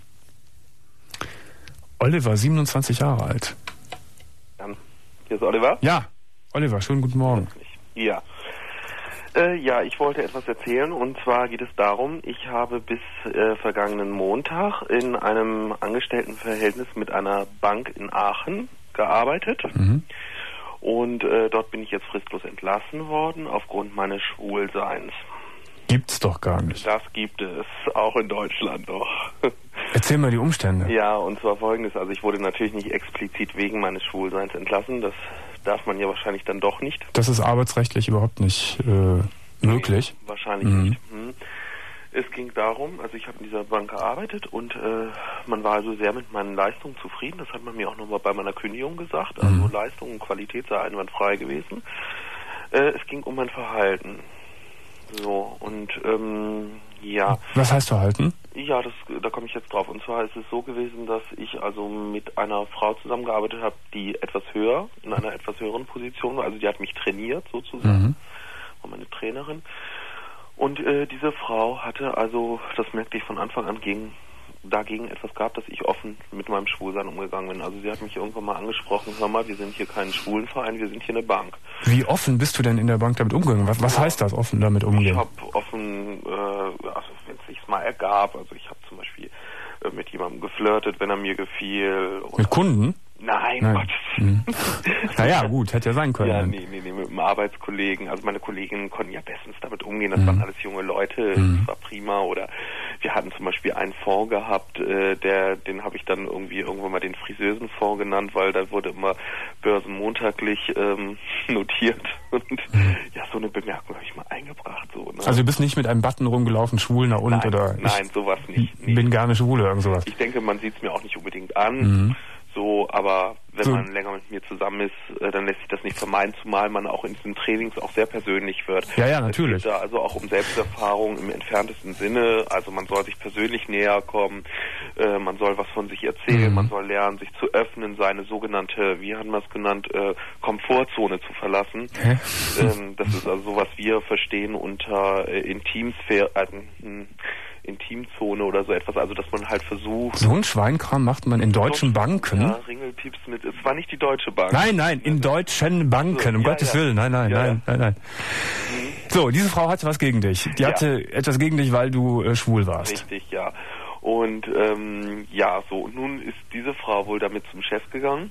[SPEAKER 1] Oliver, siebenundzwanzig Jahre alt.
[SPEAKER 6] Hier ist Oliver.
[SPEAKER 1] Ja, Oliver, schönen guten Morgen.
[SPEAKER 6] Ja. Äh, ja, ich wollte etwas erzählen und zwar geht es darum, ich habe bis äh, vergangenen Montag in einem Angestelltenverhältnis mit einer Bank in Aachen gearbeitet
[SPEAKER 1] Mhm.
[SPEAKER 6] und äh, dort bin ich jetzt fristlos entlassen worden aufgrund meines Schwulseins.
[SPEAKER 1] Gibt's doch gar nicht.
[SPEAKER 6] Das gibt es auch in Deutschland doch.
[SPEAKER 1] Erzähl mal die Umstände.
[SPEAKER 6] Ja, und zwar folgendes, also ich wurde natürlich nicht explizit wegen meines Schwulseins entlassen, das darf man ja wahrscheinlich dann doch nicht.
[SPEAKER 1] Das ist arbeitsrechtlich überhaupt nicht äh, möglich.
[SPEAKER 6] Nee, wahrscheinlich
[SPEAKER 1] Mhm.
[SPEAKER 6] nicht. Hm. Es ging darum, also ich habe in dieser Bank gearbeitet und äh, man war also sehr mit meinen Leistungen zufrieden. Das hat man mir auch nochmal bei meiner Kündigung gesagt. Also
[SPEAKER 1] Mhm.
[SPEAKER 6] Leistung und Qualität sei einwandfrei gewesen. Äh, es ging um mein Verhalten. So, und ähm, ja.
[SPEAKER 1] Was heißt Verhalten?
[SPEAKER 6] Ja, das, da komme ich jetzt drauf. Und zwar ist es so gewesen, dass ich also mit einer Frau zusammengearbeitet habe, die etwas höher, in einer etwas höheren Position war. Also die hat mich trainiert sozusagen,
[SPEAKER 1] Mhm.
[SPEAKER 6] war meine Trainerin. Und äh, diese Frau hatte also, das merkte ich von Anfang an, gegen, dagegen etwas gehabt, dass ich offen mit meinem Schwulsein umgegangen bin. Also sie hat mich irgendwann mal angesprochen, hör mal, wir sind hier kein Schwulenverein, wir sind hier eine Bank.
[SPEAKER 1] Wie offen bist du denn in der Bank damit umgegangen? Was, was heißt das, offen damit
[SPEAKER 6] Ich
[SPEAKER 1] umgehen?
[SPEAKER 6] habe offen, äh, also wenn es sich mal ergab, also ich habe zum Beispiel äh, mit jemandem geflirtet, wenn er mir gefiel. Oder
[SPEAKER 1] Mit Kunden?
[SPEAKER 6] Nein,
[SPEAKER 1] Nein.
[SPEAKER 6] Gott.
[SPEAKER 1] Mhm. Naja, gut, hätte ja sein können.
[SPEAKER 6] Ja, nee, nee, nee, mit einem Arbeitskollegen. Also meine Kolleginnen konnten ja bestens damit umgehen. Das
[SPEAKER 1] Mhm.
[SPEAKER 6] waren alles junge Leute.
[SPEAKER 1] Mhm.
[SPEAKER 6] Das war prima. Oder wir hatten zum Beispiel einen Fonds gehabt, äh, der, den habe ich dann irgendwie irgendwann mal den Friseusenfonds genannt, weil da wurde immer börsenmontaglich ähm, notiert und ja, so eine Bemerkung habe ich mal eingebracht. So, ne?
[SPEAKER 1] Also du bist nicht mit einem Button rumgelaufen, schwul na und
[SPEAKER 6] nein,
[SPEAKER 1] oder
[SPEAKER 6] nein, sowas nicht. nicht.
[SPEAKER 1] Bin gerne schwul oder irgend sowas.
[SPEAKER 6] Ich denke, man sieht es mir auch nicht unbedingt an.
[SPEAKER 1] Mhm.
[SPEAKER 6] So, aber wenn
[SPEAKER 1] so.
[SPEAKER 6] man länger mit mir zusammen ist, äh, dann lässt sich das nicht vermeiden, zumal man auch in diesen Trainings auch sehr persönlich wird.
[SPEAKER 1] Ja, ja, natürlich.
[SPEAKER 6] Es geht da also auch um Selbsterfahrung im entferntesten Sinne. Also man soll sich persönlich näher kommen, äh, man soll was von sich erzählen, mhm. man soll lernen, sich zu öffnen, seine sogenannte, wie haben wir es genannt, äh, Komfortzone zu verlassen. ähm, das ist also so, was wir verstehen unter äh, Intimsphäre, äh, Intimzone oder so etwas, also dass man halt versucht...
[SPEAKER 1] So ein Schweinkram macht man in deutschen Banken?
[SPEAKER 6] Ja, Ringelpieps mit... Es war nicht die Deutsche Bank.
[SPEAKER 1] Nein, nein, in deutschen Banken, also, um ja, Gottes ja. Willen. Nein, nein, ja, nein, ja. nein, nein. Mhm. So, diese Frau hatte was gegen dich. Die ja. hatte etwas gegen dich, weil du äh, schwul warst.
[SPEAKER 6] Richtig, ja. Und ähm, ja, so, und nun ist diese Frau wohl damit zum Chef gegangen.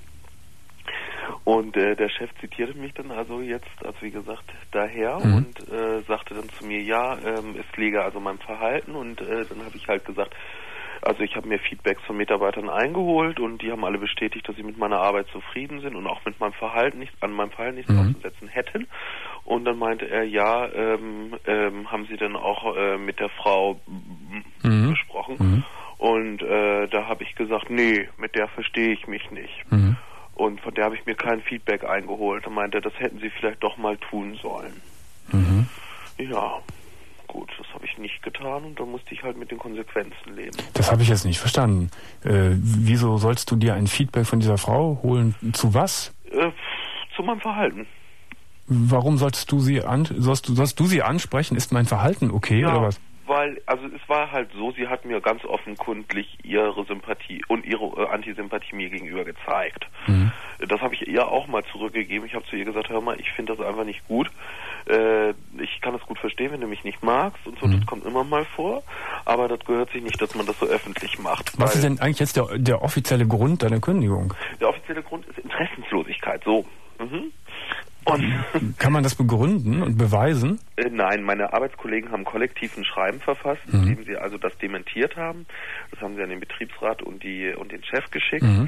[SPEAKER 6] Und äh, der Chef zitierte mich dann also jetzt, also wie gesagt, daher mhm. und äh, sagte dann zu mir, ja, ähm, es liege also meinem Verhalten und äh, dann habe ich halt gesagt, also ich habe mir Feedbacks von Mitarbeitern eingeholt und die haben alle bestätigt, dass sie mit meiner Arbeit zufrieden sind und auch mit meinem Verhalten nicht, an meinem Verhalten nichts mhm. auszusetzen hätten. Und dann meinte er, ja, ähm, ähm, haben Sie denn auch äh, mit der Frau mhm. besprochen? Mhm. Und äh, da habe ich gesagt, nee, mit der verstehe ich mich nicht. Mhm. Und von der habe ich mir kein Feedback eingeholt. Und meinte, das hätten Sie vielleicht doch mal tun sollen. Mhm. Ja, gut, das habe ich nicht getan und da musste ich halt mit den Konsequenzen leben.
[SPEAKER 1] Das habe ich jetzt nicht verstanden. Äh, wieso sollst du dir ein Feedback von dieser Frau holen? Zu was?
[SPEAKER 6] Äh, zu meinem Verhalten.
[SPEAKER 1] Warum solltest du sie an, sollst du, sollst du sie ansprechen? Ist mein Verhalten okay
[SPEAKER 6] ja.
[SPEAKER 1] oder was?
[SPEAKER 6] Weil, also es war halt so, sie hat mir ganz offenkundig ihre Sympathie und ihre äh, Antisympathie mir gegenüber gezeigt. Mhm. Das habe ich ihr auch mal zurückgegeben. Ich habe zu ihr gesagt, hör mal, ich finde das einfach nicht gut. Äh, ich kann das gut verstehen, wenn du mich nicht magst und so, mhm. das kommt immer mal vor. Aber das gehört sich nicht, dass man das so öffentlich macht.
[SPEAKER 1] Was ist denn eigentlich jetzt der, der offizielle Grund deiner Kündigung?
[SPEAKER 6] Der offizielle Grund ist Interessenslosigkeit, so. Mhm. Und
[SPEAKER 1] kann man das begründen und beweisen?
[SPEAKER 6] Äh, nein, meine Arbeitskollegen haben kollektiv ein Schreiben verfasst, mhm. in dem sie also das dementiert haben. Das haben sie an den Betriebsrat und die und den Chef geschickt. Mhm.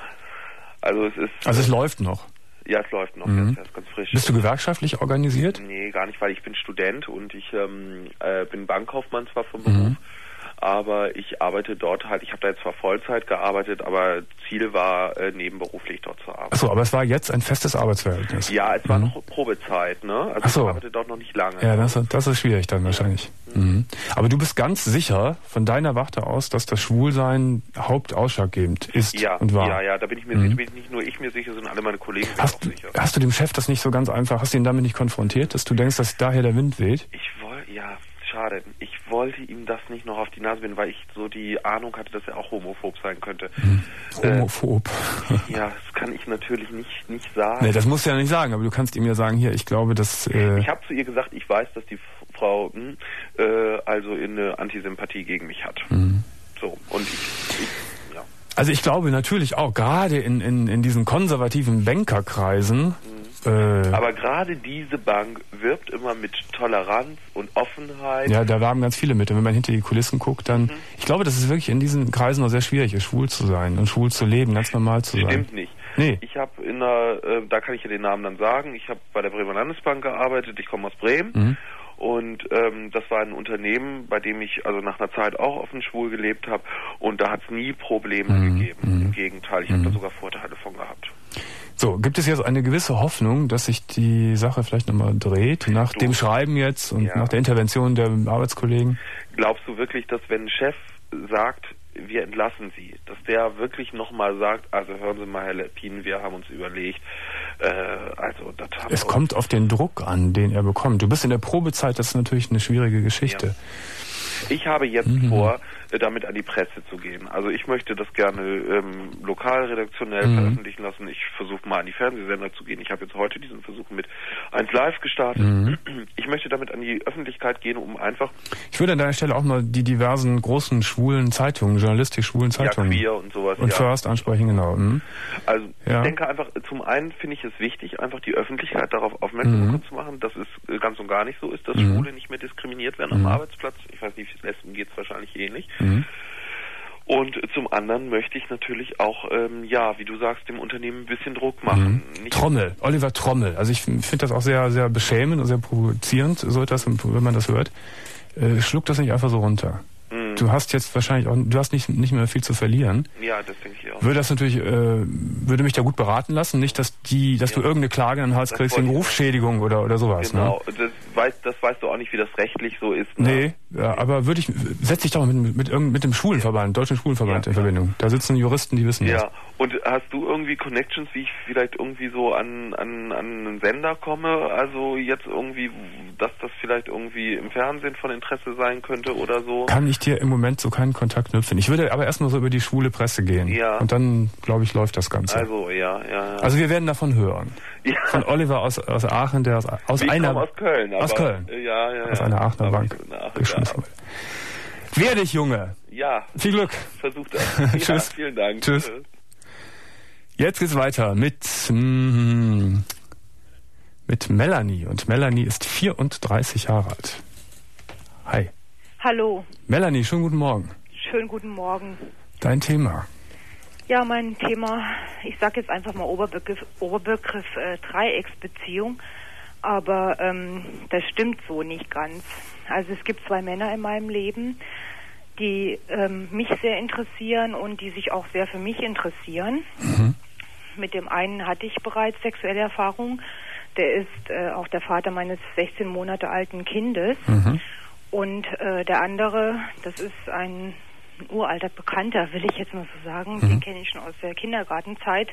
[SPEAKER 6] Also es ist.
[SPEAKER 1] Also es äh, läuft noch.
[SPEAKER 6] Ja, es läuft noch.
[SPEAKER 1] Mhm.
[SPEAKER 6] Das ist ganz frisch.
[SPEAKER 1] Bist du gewerkschaftlich organisiert?
[SPEAKER 6] Nee, gar nicht, weil ich bin Student und ich ähm, äh, bin Bankkaufmann zwar vom Beruf. Mhm. Aber ich arbeite dort halt, ich habe da jetzt zwar Vollzeit gearbeitet, aber Ziel war, äh, nebenberuflich dort zu arbeiten.
[SPEAKER 1] Achso, aber es war jetzt ein festes Arbeitsverhältnis?
[SPEAKER 6] Ja, es war mhm. noch Probezeit, ne? Also
[SPEAKER 1] Ach so.
[SPEAKER 6] Ich arbeite dort noch nicht lange.
[SPEAKER 1] Ja, das, das ist schwierig dann wahrscheinlich. Ja. Mhm. Aber du bist ganz sicher von deiner Warte aus, dass das Schwulsein hauptausschlaggebend ist
[SPEAKER 6] ja,
[SPEAKER 1] und war?
[SPEAKER 6] Ja, ja, da bin ich mir mhm. sicher, bin nicht nur ich mir sicher, sondern alle meine Kollegen sind
[SPEAKER 1] hast,
[SPEAKER 6] auch sicher.
[SPEAKER 1] Hast du dem Chef das nicht so ganz einfach, hast du ihn damit nicht konfrontiert, dass du denkst, dass daher der Wind weht?
[SPEAKER 6] Ich wollte, ja... Schade. Ich wollte ihm das nicht noch auf die Nase binden, weil ich so die Ahnung hatte, dass er auch homophob sein könnte.
[SPEAKER 1] Hm. Homophob?
[SPEAKER 6] Äh, ja, das kann ich natürlich nicht, nicht sagen.
[SPEAKER 1] Nee, das musst du ja nicht sagen, aber du kannst ihm ja sagen, hier, ich glaube, dass... Äh
[SPEAKER 6] ich habe zu ihr gesagt, ich weiß, dass die Frau hm, äh, also eine Antisympathie gegen mich hat. Hm. So, und ich... ich ja.
[SPEAKER 1] Also ich glaube natürlich auch, gerade in, in, in diesen konservativen Bankerkreisen... Hm.
[SPEAKER 6] Aber gerade diese Bank wirbt immer mit Toleranz und Offenheit.
[SPEAKER 1] Ja, da werben ganz viele mit. Und wenn man hinter die Kulissen guckt, dann... Mhm. Ich glaube, dass es wirklich in diesen Kreisen noch sehr schwierig ist, schwul zu sein und schwul zu leben, ganz normal zu sein.
[SPEAKER 6] Stimmt nicht. Nee. Ich habe in der, äh, da kann ich ja den Namen dann sagen, ich habe bei der Bremer Landesbank gearbeitet, ich komme aus Bremen. Mhm. Und ähm, das war ein Unternehmen, bei dem ich also nach einer Zeit auch offen schwul gelebt habe. Und da hat es nie Probleme mhm. gegeben. Mhm. Im Gegenteil, ich mhm. habe da sogar Vorteile von gehabt.
[SPEAKER 1] So, gibt es jetzt eine gewisse Hoffnung, dass sich die Sache vielleicht nochmal dreht, nach du, dem Schreiben jetzt und ja. nach der Intervention der Arbeitskollegen?
[SPEAKER 6] Glaubst du wirklich, dass wenn ein Chef sagt, wir entlassen Sie, dass der wirklich nochmal sagt, also hören Sie mal, Herr Lepin, wir haben uns überlegt, äh, also das haben
[SPEAKER 1] Es kommt auf den Druck an, den er bekommt. Du bist in der Probezeit, das ist natürlich eine schwierige Geschichte.
[SPEAKER 6] Ja. Ich habe jetzt mhm. vor, damit an die Presse zu gehen. Also ich möchte das gerne ähm, lokal redaktionell mhm. veröffentlichen lassen. Ich versuche mal an die Fernsehsender zu gehen. Ich habe jetzt heute diesen Versuch mit eins Live gestartet. Mhm. Ich möchte damit an die Öffentlichkeit gehen, um einfach...
[SPEAKER 1] Ich würde an deiner Stelle auch mal die diversen großen schwulen Zeitungen, journalistisch schwulen Zeitungen...
[SPEAKER 6] Ja, Queer und sowas.
[SPEAKER 1] Und
[SPEAKER 6] ja.
[SPEAKER 1] First ansprechen, genau. Mhm.
[SPEAKER 6] Also
[SPEAKER 1] ja.
[SPEAKER 6] ich denke einfach, zum einen finde ich es wichtig, einfach die Öffentlichkeit darauf aufmerksam mhm. zu machen, dass es ganz und gar nicht so ist, dass mhm. Schwule nicht mehr diskriminiert werden am
[SPEAKER 1] mhm.
[SPEAKER 6] Arbeitsplatz. Ich weiß nicht, Lesben geht es wahrscheinlich ähnlich.
[SPEAKER 1] Mhm.
[SPEAKER 6] Und zum anderen möchte ich natürlich auch, ähm, ja, wie du sagst, dem Unternehmen ein bisschen Druck machen.
[SPEAKER 1] Mhm.
[SPEAKER 6] Nicht
[SPEAKER 1] Trommel, Oliver Trommel. Also ich finde das auch sehr, sehr beschämend und sehr provozierend, so etwas, wenn man das hört. Äh, schluck das nicht einfach so runter.
[SPEAKER 6] Mhm.
[SPEAKER 1] Du hast jetzt wahrscheinlich auch, du hast nicht, nicht mehr viel zu verlieren.
[SPEAKER 6] Ja, das denke ich auch.
[SPEAKER 1] Würde das natürlich, äh, würde mich da gut beraten lassen, nicht, dass die, dass
[SPEAKER 6] Ja.
[SPEAKER 1] du irgendeine Klage an den Hals
[SPEAKER 6] Das
[SPEAKER 1] kriegst
[SPEAKER 6] wollte
[SPEAKER 1] wegen
[SPEAKER 6] ich
[SPEAKER 1] Rufschädigung oder, oder sowas,
[SPEAKER 6] Genau,
[SPEAKER 1] ne?
[SPEAKER 6] das, weißt, das weißt du auch nicht, wie das rechtlich so ist. Ne?
[SPEAKER 1] Nee, ja, aber würde ich, setz dich doch mal mit, mit, irgend- mit dem Schulenverband, Deutschen Schulenverband
[SPEAKER 6] Ja,
[SPEAKER 1] in
[SPEAKER 6] klar.
[SPEAKER 1] Verbindung. Da sitzen Juristen, die wissen das.
[SPEAKER 6] Ja, und hast du irgendwie Connections, wie ich vielleicht irgendwie so an, an, an einen Sender komme? Also jetzt irgendwie, dass das vielleicht irgendwie im Fernsehen von Interesse sein könnte oder so?
[SPEAKER 1] Kann ich dir im Moment so keinen Kontakt knüpfen. Ich würde aber erstmal so über die schwule Presse gehen.
[SPEAKER 6] Ja.
[SPEAKER 1] Und dann, glaube ich, läuft das Ganze.
[SPEAKER 6] Also, ja, ja. ja.
[SPEAKER 1] Also wir werden davon hören.
[SPEAKER 6] ja.
[SPEAKER 1] Von Oliver aus, aus Aachen, der aus, aus
[SPEAKER 6] ich
[SPEAKER 1] einer...
[SPEAKER 6] komme aus Köln. Aber,
[SPEAKER 1] aus Köln.
[SPEAKER 6] äh, Ja, ja, ja.
[SPEAKER 1] Aus einer Aachener
[SPEAKER 6] Aber
[SPEAKER 1] Bank
[SPEAKER 6] ich- na, ach,
[SPEAKER 1] geschmissen
[SPEAKER 6] ja.
[SPEAKER 1] wurde. Wehr dich, Junge!
[SPEAKER 6] Ja,
[SPEAKER 1] Viel Glück!
[SPEAKER 6] versuch das. Ja,
[SPEAKER 1] Tschüss.
[SPEAKER 6] vielen Dank.
[SPEAKER 1] Tschüss. Jetzt geht's weiter mit, mm, mit Melanie. Und Melanie ist vierunddreißig Jahre alt. Hi.
[SPEAKER 7] Hallo,
[SPEAKER 1] Melanie, schönen guten Morgen.
[SPEAKER 7] schönen guten Morgen.
[SPEAKER 1] Dein Thema.
[SPEAKER 7] Ja, mein Thema, ich sage jetzt einfach mal Oberbegriff, Oberbegriff äh, Dreiecksbeziehung, aber ähm, das stimmt so nicht ganz. Also es gibt zwei Männer in meinem Leben, die ähm, mich sehr interessieren und die sich auch sehr für mich interessieren.
[SPEAKER 1] Mhm.
[SPEAKER 7] Mit dem einen hatte ich bereits sexuelle Erfahrung. Der ist äh, auch der Vater meines sechzehn Monate alten Kindes.
[SPEAKER 1] Mhm.
[SPEAKER 7] Und äh, der andere, das ist ein uralter Bekannter, will ich jetzt mal so sagen.
[SPEAKER 1] Mhm.
[SPEAKER 7] Den kenne ich schon aus der Kindergartenzeit.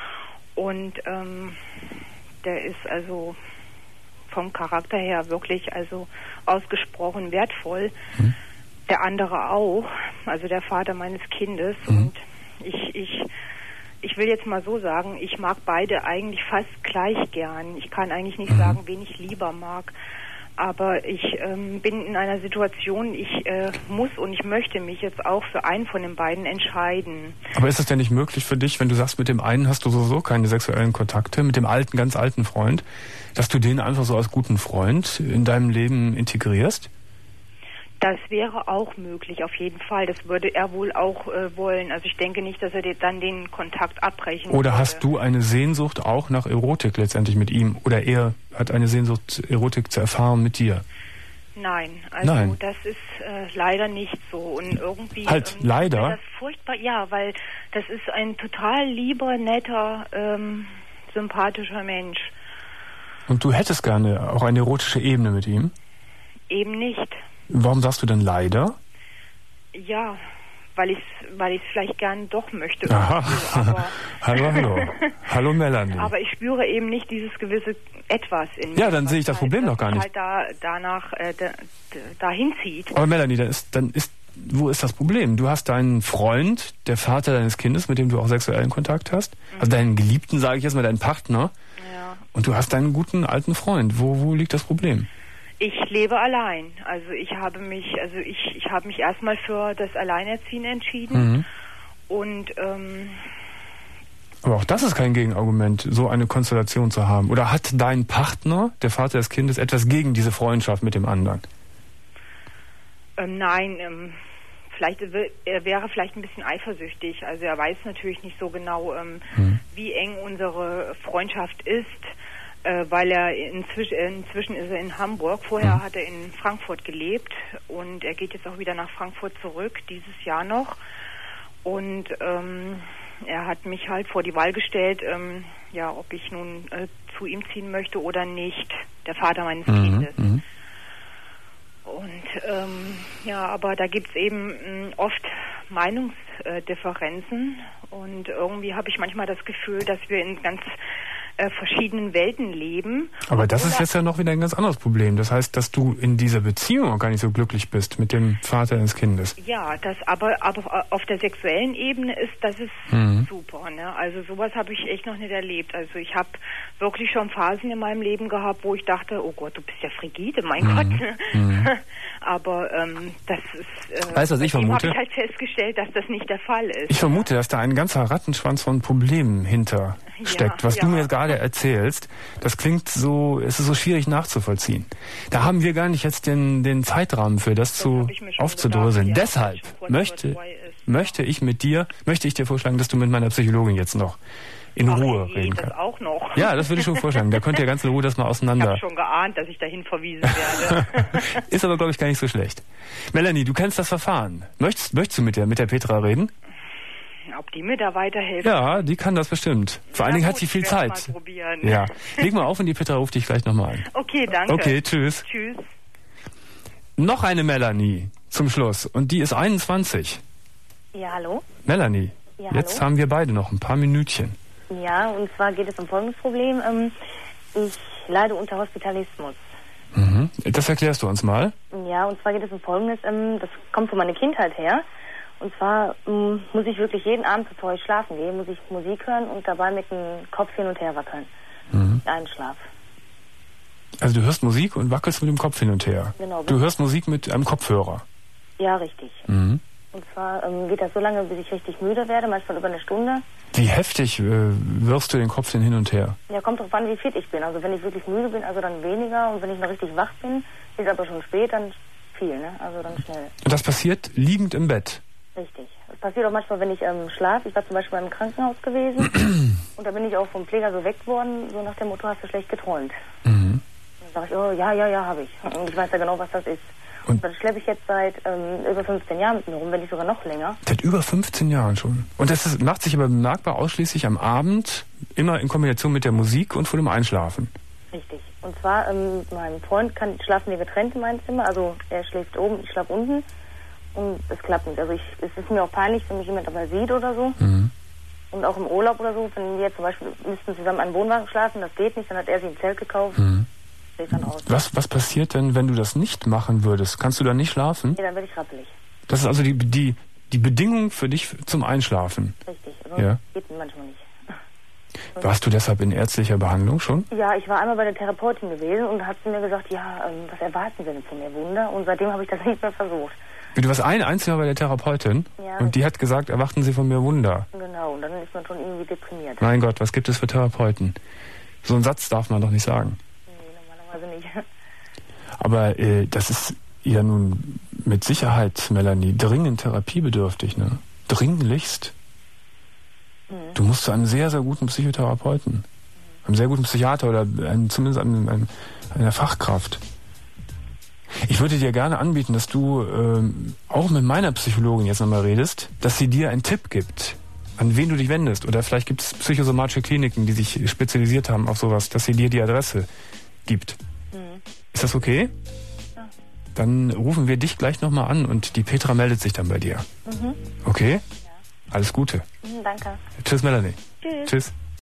[SPEAKER 7] Und ähm, der ist also vom Charakter her wirklich also ausgesprochen wertvoll.
[SPEAKER 1] Mhm.
[SPEAKER 7] Der andere auch, also der Vater meines Kindes.
[SPEAKER 1] Mhm.
[SPEAKER 7] Und ich, ich, ich will jetzt mal so sagen, ich mag beide eigentlich fast gleich gern. Ich kann eigentlich nicht
[SPEAKER 1] Mhm.
[SPEAKER 7] sagen, wen ich lieber mag. Aber ich ähm, bin in einer Situation, ich äh, muss und ich möchte mich jetzt auch für einen von den beiden entscheiden.
[SPEAKER 1] Aber ist es denn nicht möglich für dich, wenn du sagst, mit dem einen hast du sowieso keine sexuellen Kontakte, mit dem alten, ganz alten Freund, dass du den einfach so als guten Freund in deinem Leben integrierst?
[SPEAKER 7] Das wäre auch möglich, auf jeden Fall. Das würde er wohl auch äh, wollen. Also ich denke nicht, dass er dir dann den Kontakt abbrechen würde.
[SPEAKER 1] Oder hast du eine Sehnsucht auch nach Erotik letztendlich mit ihm? Oder er hat eine Sehnsucht, Erotik zu erfahren mit dir?
[SPEAKER 7] Nein, also
[SPEAKER 1] Nein.
[SPEAKER 7] das ist äh, leider nicht so. Und irgendwie
[SPEAKER 1] Halt,
[SPEAKER 7] ähm,
[SPEAKER 1] leider?
[SPEAKER 7] ist mir das furchtbar, ja, weil das ist ein total lieber, netter, ähm, sympathischer Mensch.
[SPEAKER 1] Und du hättest gerne auch eine erotische Ebene mit ihm?
[SPEAKER 7] Eben nicht.
[SPEAKER 1] Warum sagst du denn leider?
[SPEAKER 7] Ja, weil ich es weil ich's vielleicht gern doch möchte.
[SPEAKER 1] Aha.
[SPEAKER 7] Aber,
[SPEAKER 1] Hallo, hallo. Hallo Melanie.
[SPEAKER 7] aber ich spüre eben nicht dieses gewisse Etwas in mir.
[SPEAKER 1] Ja, dann
[SPEAKER 7] was
[SPEAKER 1] sehe ich das
[SPEAKER 7] halt,
[SPEAKER 1] Problem
[SPEAKER 7] was
[SPEAKER 1] doch gar
[SPEAKER 7] mich
[SPEAKER 1] nicht.
[SPEAKER 7] halt da, danach äh, da, da, dahin zieht.
[SPEAKER 1] Aber Melanie, dann ist, dann ist, wo ist das Problem? Du hast deinen Freund, der Vater deines Kindes, mit dem du auch sexuellen Kontakt hast. Also deinen Geliebten, sage ich jetzt mal, deinen Partner.
[SPEAKER 7] Ja.
[SPEAKER 1] Und du hast deinen guten alten Freund. Wo, wo liegt das Problem?
[SPEAKER 7] Ich lebe allein. Also ich habe mich, also ich, ich habe mich erstmal für das Alleinerziehen entschieden.
[SPEAKER 1] Mhm.
[SPEAKER 7] Und ähm,
[SPEAKER 1] Aber auch das ist kein Gegenargument, so eine Konstellation zu haben. Oder hat dein Partner, der Vater des Kindes, etwas gegen diese Freundschaft mit dem anderen?
[SPEAKER 7] ähm, nein, ähm, vielleicht w- er wäre vielleicht ein bisschen eifersüchtig. Also er weiß natürlich nicht so genau, ähm,
[SPEAKER 1] Mhm.
[SPEAKER 7] wie eng unsere Freundschaft ist, äh, weil er inzwischen, inzwischen ist er in Hamburg. Vorher
[SPEAKER 1] Mhm.
[SPEAKER 7] hat er in Frankfurt gelebt und er geht jetzt auch wieder nach Frankfurt zurück, dieses Jahr noch. Und ähm, er hat mich halt vor die Wahl gestellt, ähm, ja, ob ich nun äh, zu ihm ziehen möchte oder nicht, der Vater meines
[SPEAKER 1] Mhm.
[SPEAKER 7] Kindes.
[SPEAKER 1] Mhm.
[SPEAKER 7] Und ähm, ja, aber da gibt's eben mh, oft Meinungsdifferenzen und irgendwie habe ich manchmal das Gefühl, dass wir in ganz äh, verschiedenen Welten leben.
[SPEAKER 1] Aber das ist
[SPEAKER 7] Oder-
[SPEAKER 1] jetzt ja noch wieder ein ganz anderes Problem. Das heißt, dass du in dieser Beziehung auch gar nicht so glücklich bist mit dem Vater deines Kindes.
[SPEAKER 7] Ja, das aber aber auf der sexuellen Ebene ist das ist
[SPEAKER 1] Mhm.
[SPEAKER 7] super, ne? Also sowas habe ich echt noch nicht erlebt. Also ich habe wirklich schon Phasen in meinem Leben gehabt, wo ich dachte, oh Gott, du bist ja frigide, mein
[SPEAKER 1] Mhm.
[SPEAKER 7] Gott.
[SPEAKER 1] Mhm.
[SPEAKER 7] Aber ähm, das ist äh,
[SPEAKER 1] Weißt du, was ich
[SPEAKER 7] bei ihm
[SPEAKER 1] vermute?
[SPEAKER 7] habe ich halt festgestellt, dass das nicht der Fall ist.
[SPEAKER 1] Ich vermute, dass da ein ganzer Rattenschwanz von Problemen hinter steckt, was
[SPEAKER 7] ja.
[SPEAKER 1] du mir jetzt gerade erzählst, das klingt so, es ist so schwierig nachzuvollziehen. Da haben wir gar nicht jetzt den, den Zeitrahmen für, das, das zu aufzudröseln.
[SPEAKER 7] Gedacht, ja,
[SPEAKER 1] Deshalb möchte, möchte ich mit dir, möchte ich dir vorschlagen, dass du mit meiner Psychologin jetzt noch in
[SPEAKER 7] Ach,
[SPEAKER 1] Ruhe
[SPEAKER 7] je,
[SPEAKER 1] reden
[SPEAKER 7] das
[SPEAKER 1] kannst.
[SPEAKER 7] auch noch.
[SPEAKER 1] Ja, das würde ich schon vorschlagen. Da könnt ihr ganz in Ruhe das mal auseinander.
[SPEAKER 7] Ich habe schon geahnt, dass ich dahin verwiesen werde.
[SPEAKER 1] Ist aber, glaube ich, gar nicht so schlecht. Melanie, du kennst das Verfahren. Möchtest, möchtest du mit der, mit der Petra reden?
[SPEAKER 7] Ob die mir da weiterhelfen?
[SPEAKER 1] Ja, die kann das bestimmt. Vor
[SPEAKER 7] ja,
[SPEAKER 1] allen Dingen
[SPEAKER 7] gut,
[SPEAKER 1] hat sie viel
[SPEAKER 7] ich werd's
[SPEAKER 1] Zeit.
[SPEAKER 7] Mal probieren.
[SPEAKER 1] Ja. Leg mal auf und die Petra ruft dich gleich nochmal an.
[SPEAKER 7] Okay, danke.
[SPEAKER 1] Okay, tschüss.
[SPEAKER 7] Tschüss.
[SPEAKER 1] Noch eine Melanie zum Schluss. Und die ist einundzwanzig.
[SPEAKER 8] Ja, hallo?
[SPEAKER 1] Melanie,
[SPEAKER 8] Ja,
[SPEAKER 1] jetzt
[SPEAKER 8] hallo?
[SPEAKER 1] haben wir beide noch ein paar Minütchen.
[SPEAKER 8] Ja, und zwar geht es um folgendes Problem. Ähm, ich leide unter Hospitalismus.
[SPEAKER 1] Mhm. Das erklärst du uns mal.
[SPEAKER 8] Ja, und zwar geht es um folgendes. Ähm, das kommt von meiner Kindheit her. Und zwar ähm, muss ich wirklich jeden Abend, bevor ich schlafen gehe, muss ich Musik hören und dabei mit dem Kopf hin und her wackeln.
[SPEAKER 1] Mhm.
[SPEAKER 8] Einschlaf.
[SPEAKER 1] Also du hörst Musik und wackelst mit dem Kopf hin und her.
[SPEAKER 8] Genau.
[SPEAKER 1] Du hörst Musik mit einem Kopfhörer.
[SPEAKER 8] Ja, richtig.
[SPEAKER 1] Mhm.
[SPEAKER 8] Und zwar ähm, geht das so lange, bis ich richtig müde werde, manchmal über eine Stunde.
[SPEAKER 1] Wie heftig äh, wirfst du den Kopf denn hin und her?
[SPEAKER 8] Ja, kommt drauf an, wie fit ich bin. Also wenn ich wirklich müde bin, also dann weniger. Und wenn ich noch richtig wach bin, ist aber schon spät, dann viel, ne? Also dann schnell.
[SPEAKER 1] Und das passiert liegend im Bett?
[SPEAKER 8] Richtig. Das passiert auch manchmal, wenn ich ähm, schlafe. Ich war zum Beispiel im Krankenhaus gewesen. Und da bin ich auch vom Pfleger so weg worden, so nach dem Motto, hast du schlecht geträumt.
[SPEAKER 1] Mhm.
[SPEAKER 8] Dann sage ich, oh, ja, ja, ja, habe ich. Und ich weiß ja genau, was das ist. Und das schleppe ich jetzt seit ähm, über fünfzehn Jahren mit mir rum, wenn nicht sogar noch länger.
[SPEAKER 1] Seit über fünfzehn Jahren schon. Und das ist, macht sich aber bemerkbar ausschließlich am Abend, immer in Kombination mit der Musik und vor dem Einschlafen.
[SPEAKER 8] Richtig. Und zwar, ähm, mein Freund kann schlafen wir getrennt in meinem Zimmer. Also er schläft oben, ich schlafe unten. Und es klappt nicht. Also ich, es ist mir auch peinlich, wenn mich jemand dabei sieht oder so.
[SPEAKER 1] Mhm.
[SPEAKER 8] Und auch im Urlaub oder so, wenn wir zum Beispiel müssten zusammen einen Wohnwagen schlafen, das geht nicht, dann hat er sich ein Zelt gekauft.
[SPEAKER 1] Mhm.
[SPEAKER 8] Dann aus.
[SPEAKER 1] Was, was passiert denn, wenn du das nicht machen würdest? Kannst du dann nicht schlafen?
[SPEAKER 8] Ja, dann werde ich rappelig.
[SPEAKER 1] Das ist also die, die, die Bedingung für dich zum Einschlafen.
[SPEAKER 8] Richtig, sonst
[SPEAKER 1] Ja.
[SPEAKER 8] geht manchmal nicht.
[SPEAKER 1] Warst du deshalb in ärztlicher Behandlung schon?
[SPEAKER 8] Ja, ich war einmal bei der Therapeutin gewesen und hat sie mir gesagt, ja, ähm, was erwarten Sie denn von mir, Wunder? Und seitdem habe ich das nicht mehr versucht.
[SPEAKER 1] Du warst ein einziger bei der Therapeutin
[SPEAKER 8] Ja.
[SPEAKER 1] und die hat gesagt, erwarten Sie von mir Wunder.
[SPEAKER 8] Genau, und dann ist man schon irgendwie deprimiert.
[SPEAKER 1] Mein Gott, was gibt es für Therapeuten? So einen Satz darf man doch nicht sagen.
[SPEAKER 8] Nee, normalerweise nicht.
[SPEAKER 1] Aber äh, das ist ja nun mit Sicherheit, Melanie, dringend therapiebedürftig, ne? Dringlichst. Mhm. Du musst zu einem sehr, sehr guten Psychotherapeuten, mhm. einem sehr guten Psychiater oder einem, zumindest einem, einem, einer Fachkraft. Ich würde dir gerne anbieten, dass du ähm, auch mit meiner Psychologin jetzt nochmal redest, dass sie dir einen Tipp gibt, an wen du dich wendest. Oder vielleicht gibt es psychosomatische Kliniken, die sich spezialisiert haben auf sowas, dass sie dir die Adresse gibt. Mhm. Ist das okay? Ja. Dann rufen wir dich gleich nochmal an und die Petra meldet sich dann bei dir. Mhm. Okay? Ja. Alles Gute.
[SPEAKER 8] Mhm, danke.
[SPEAKER 1] Tschüss, Melanie.
[SPEAKER 8] Tschüss.
[SPEAKER 1] Tschüss.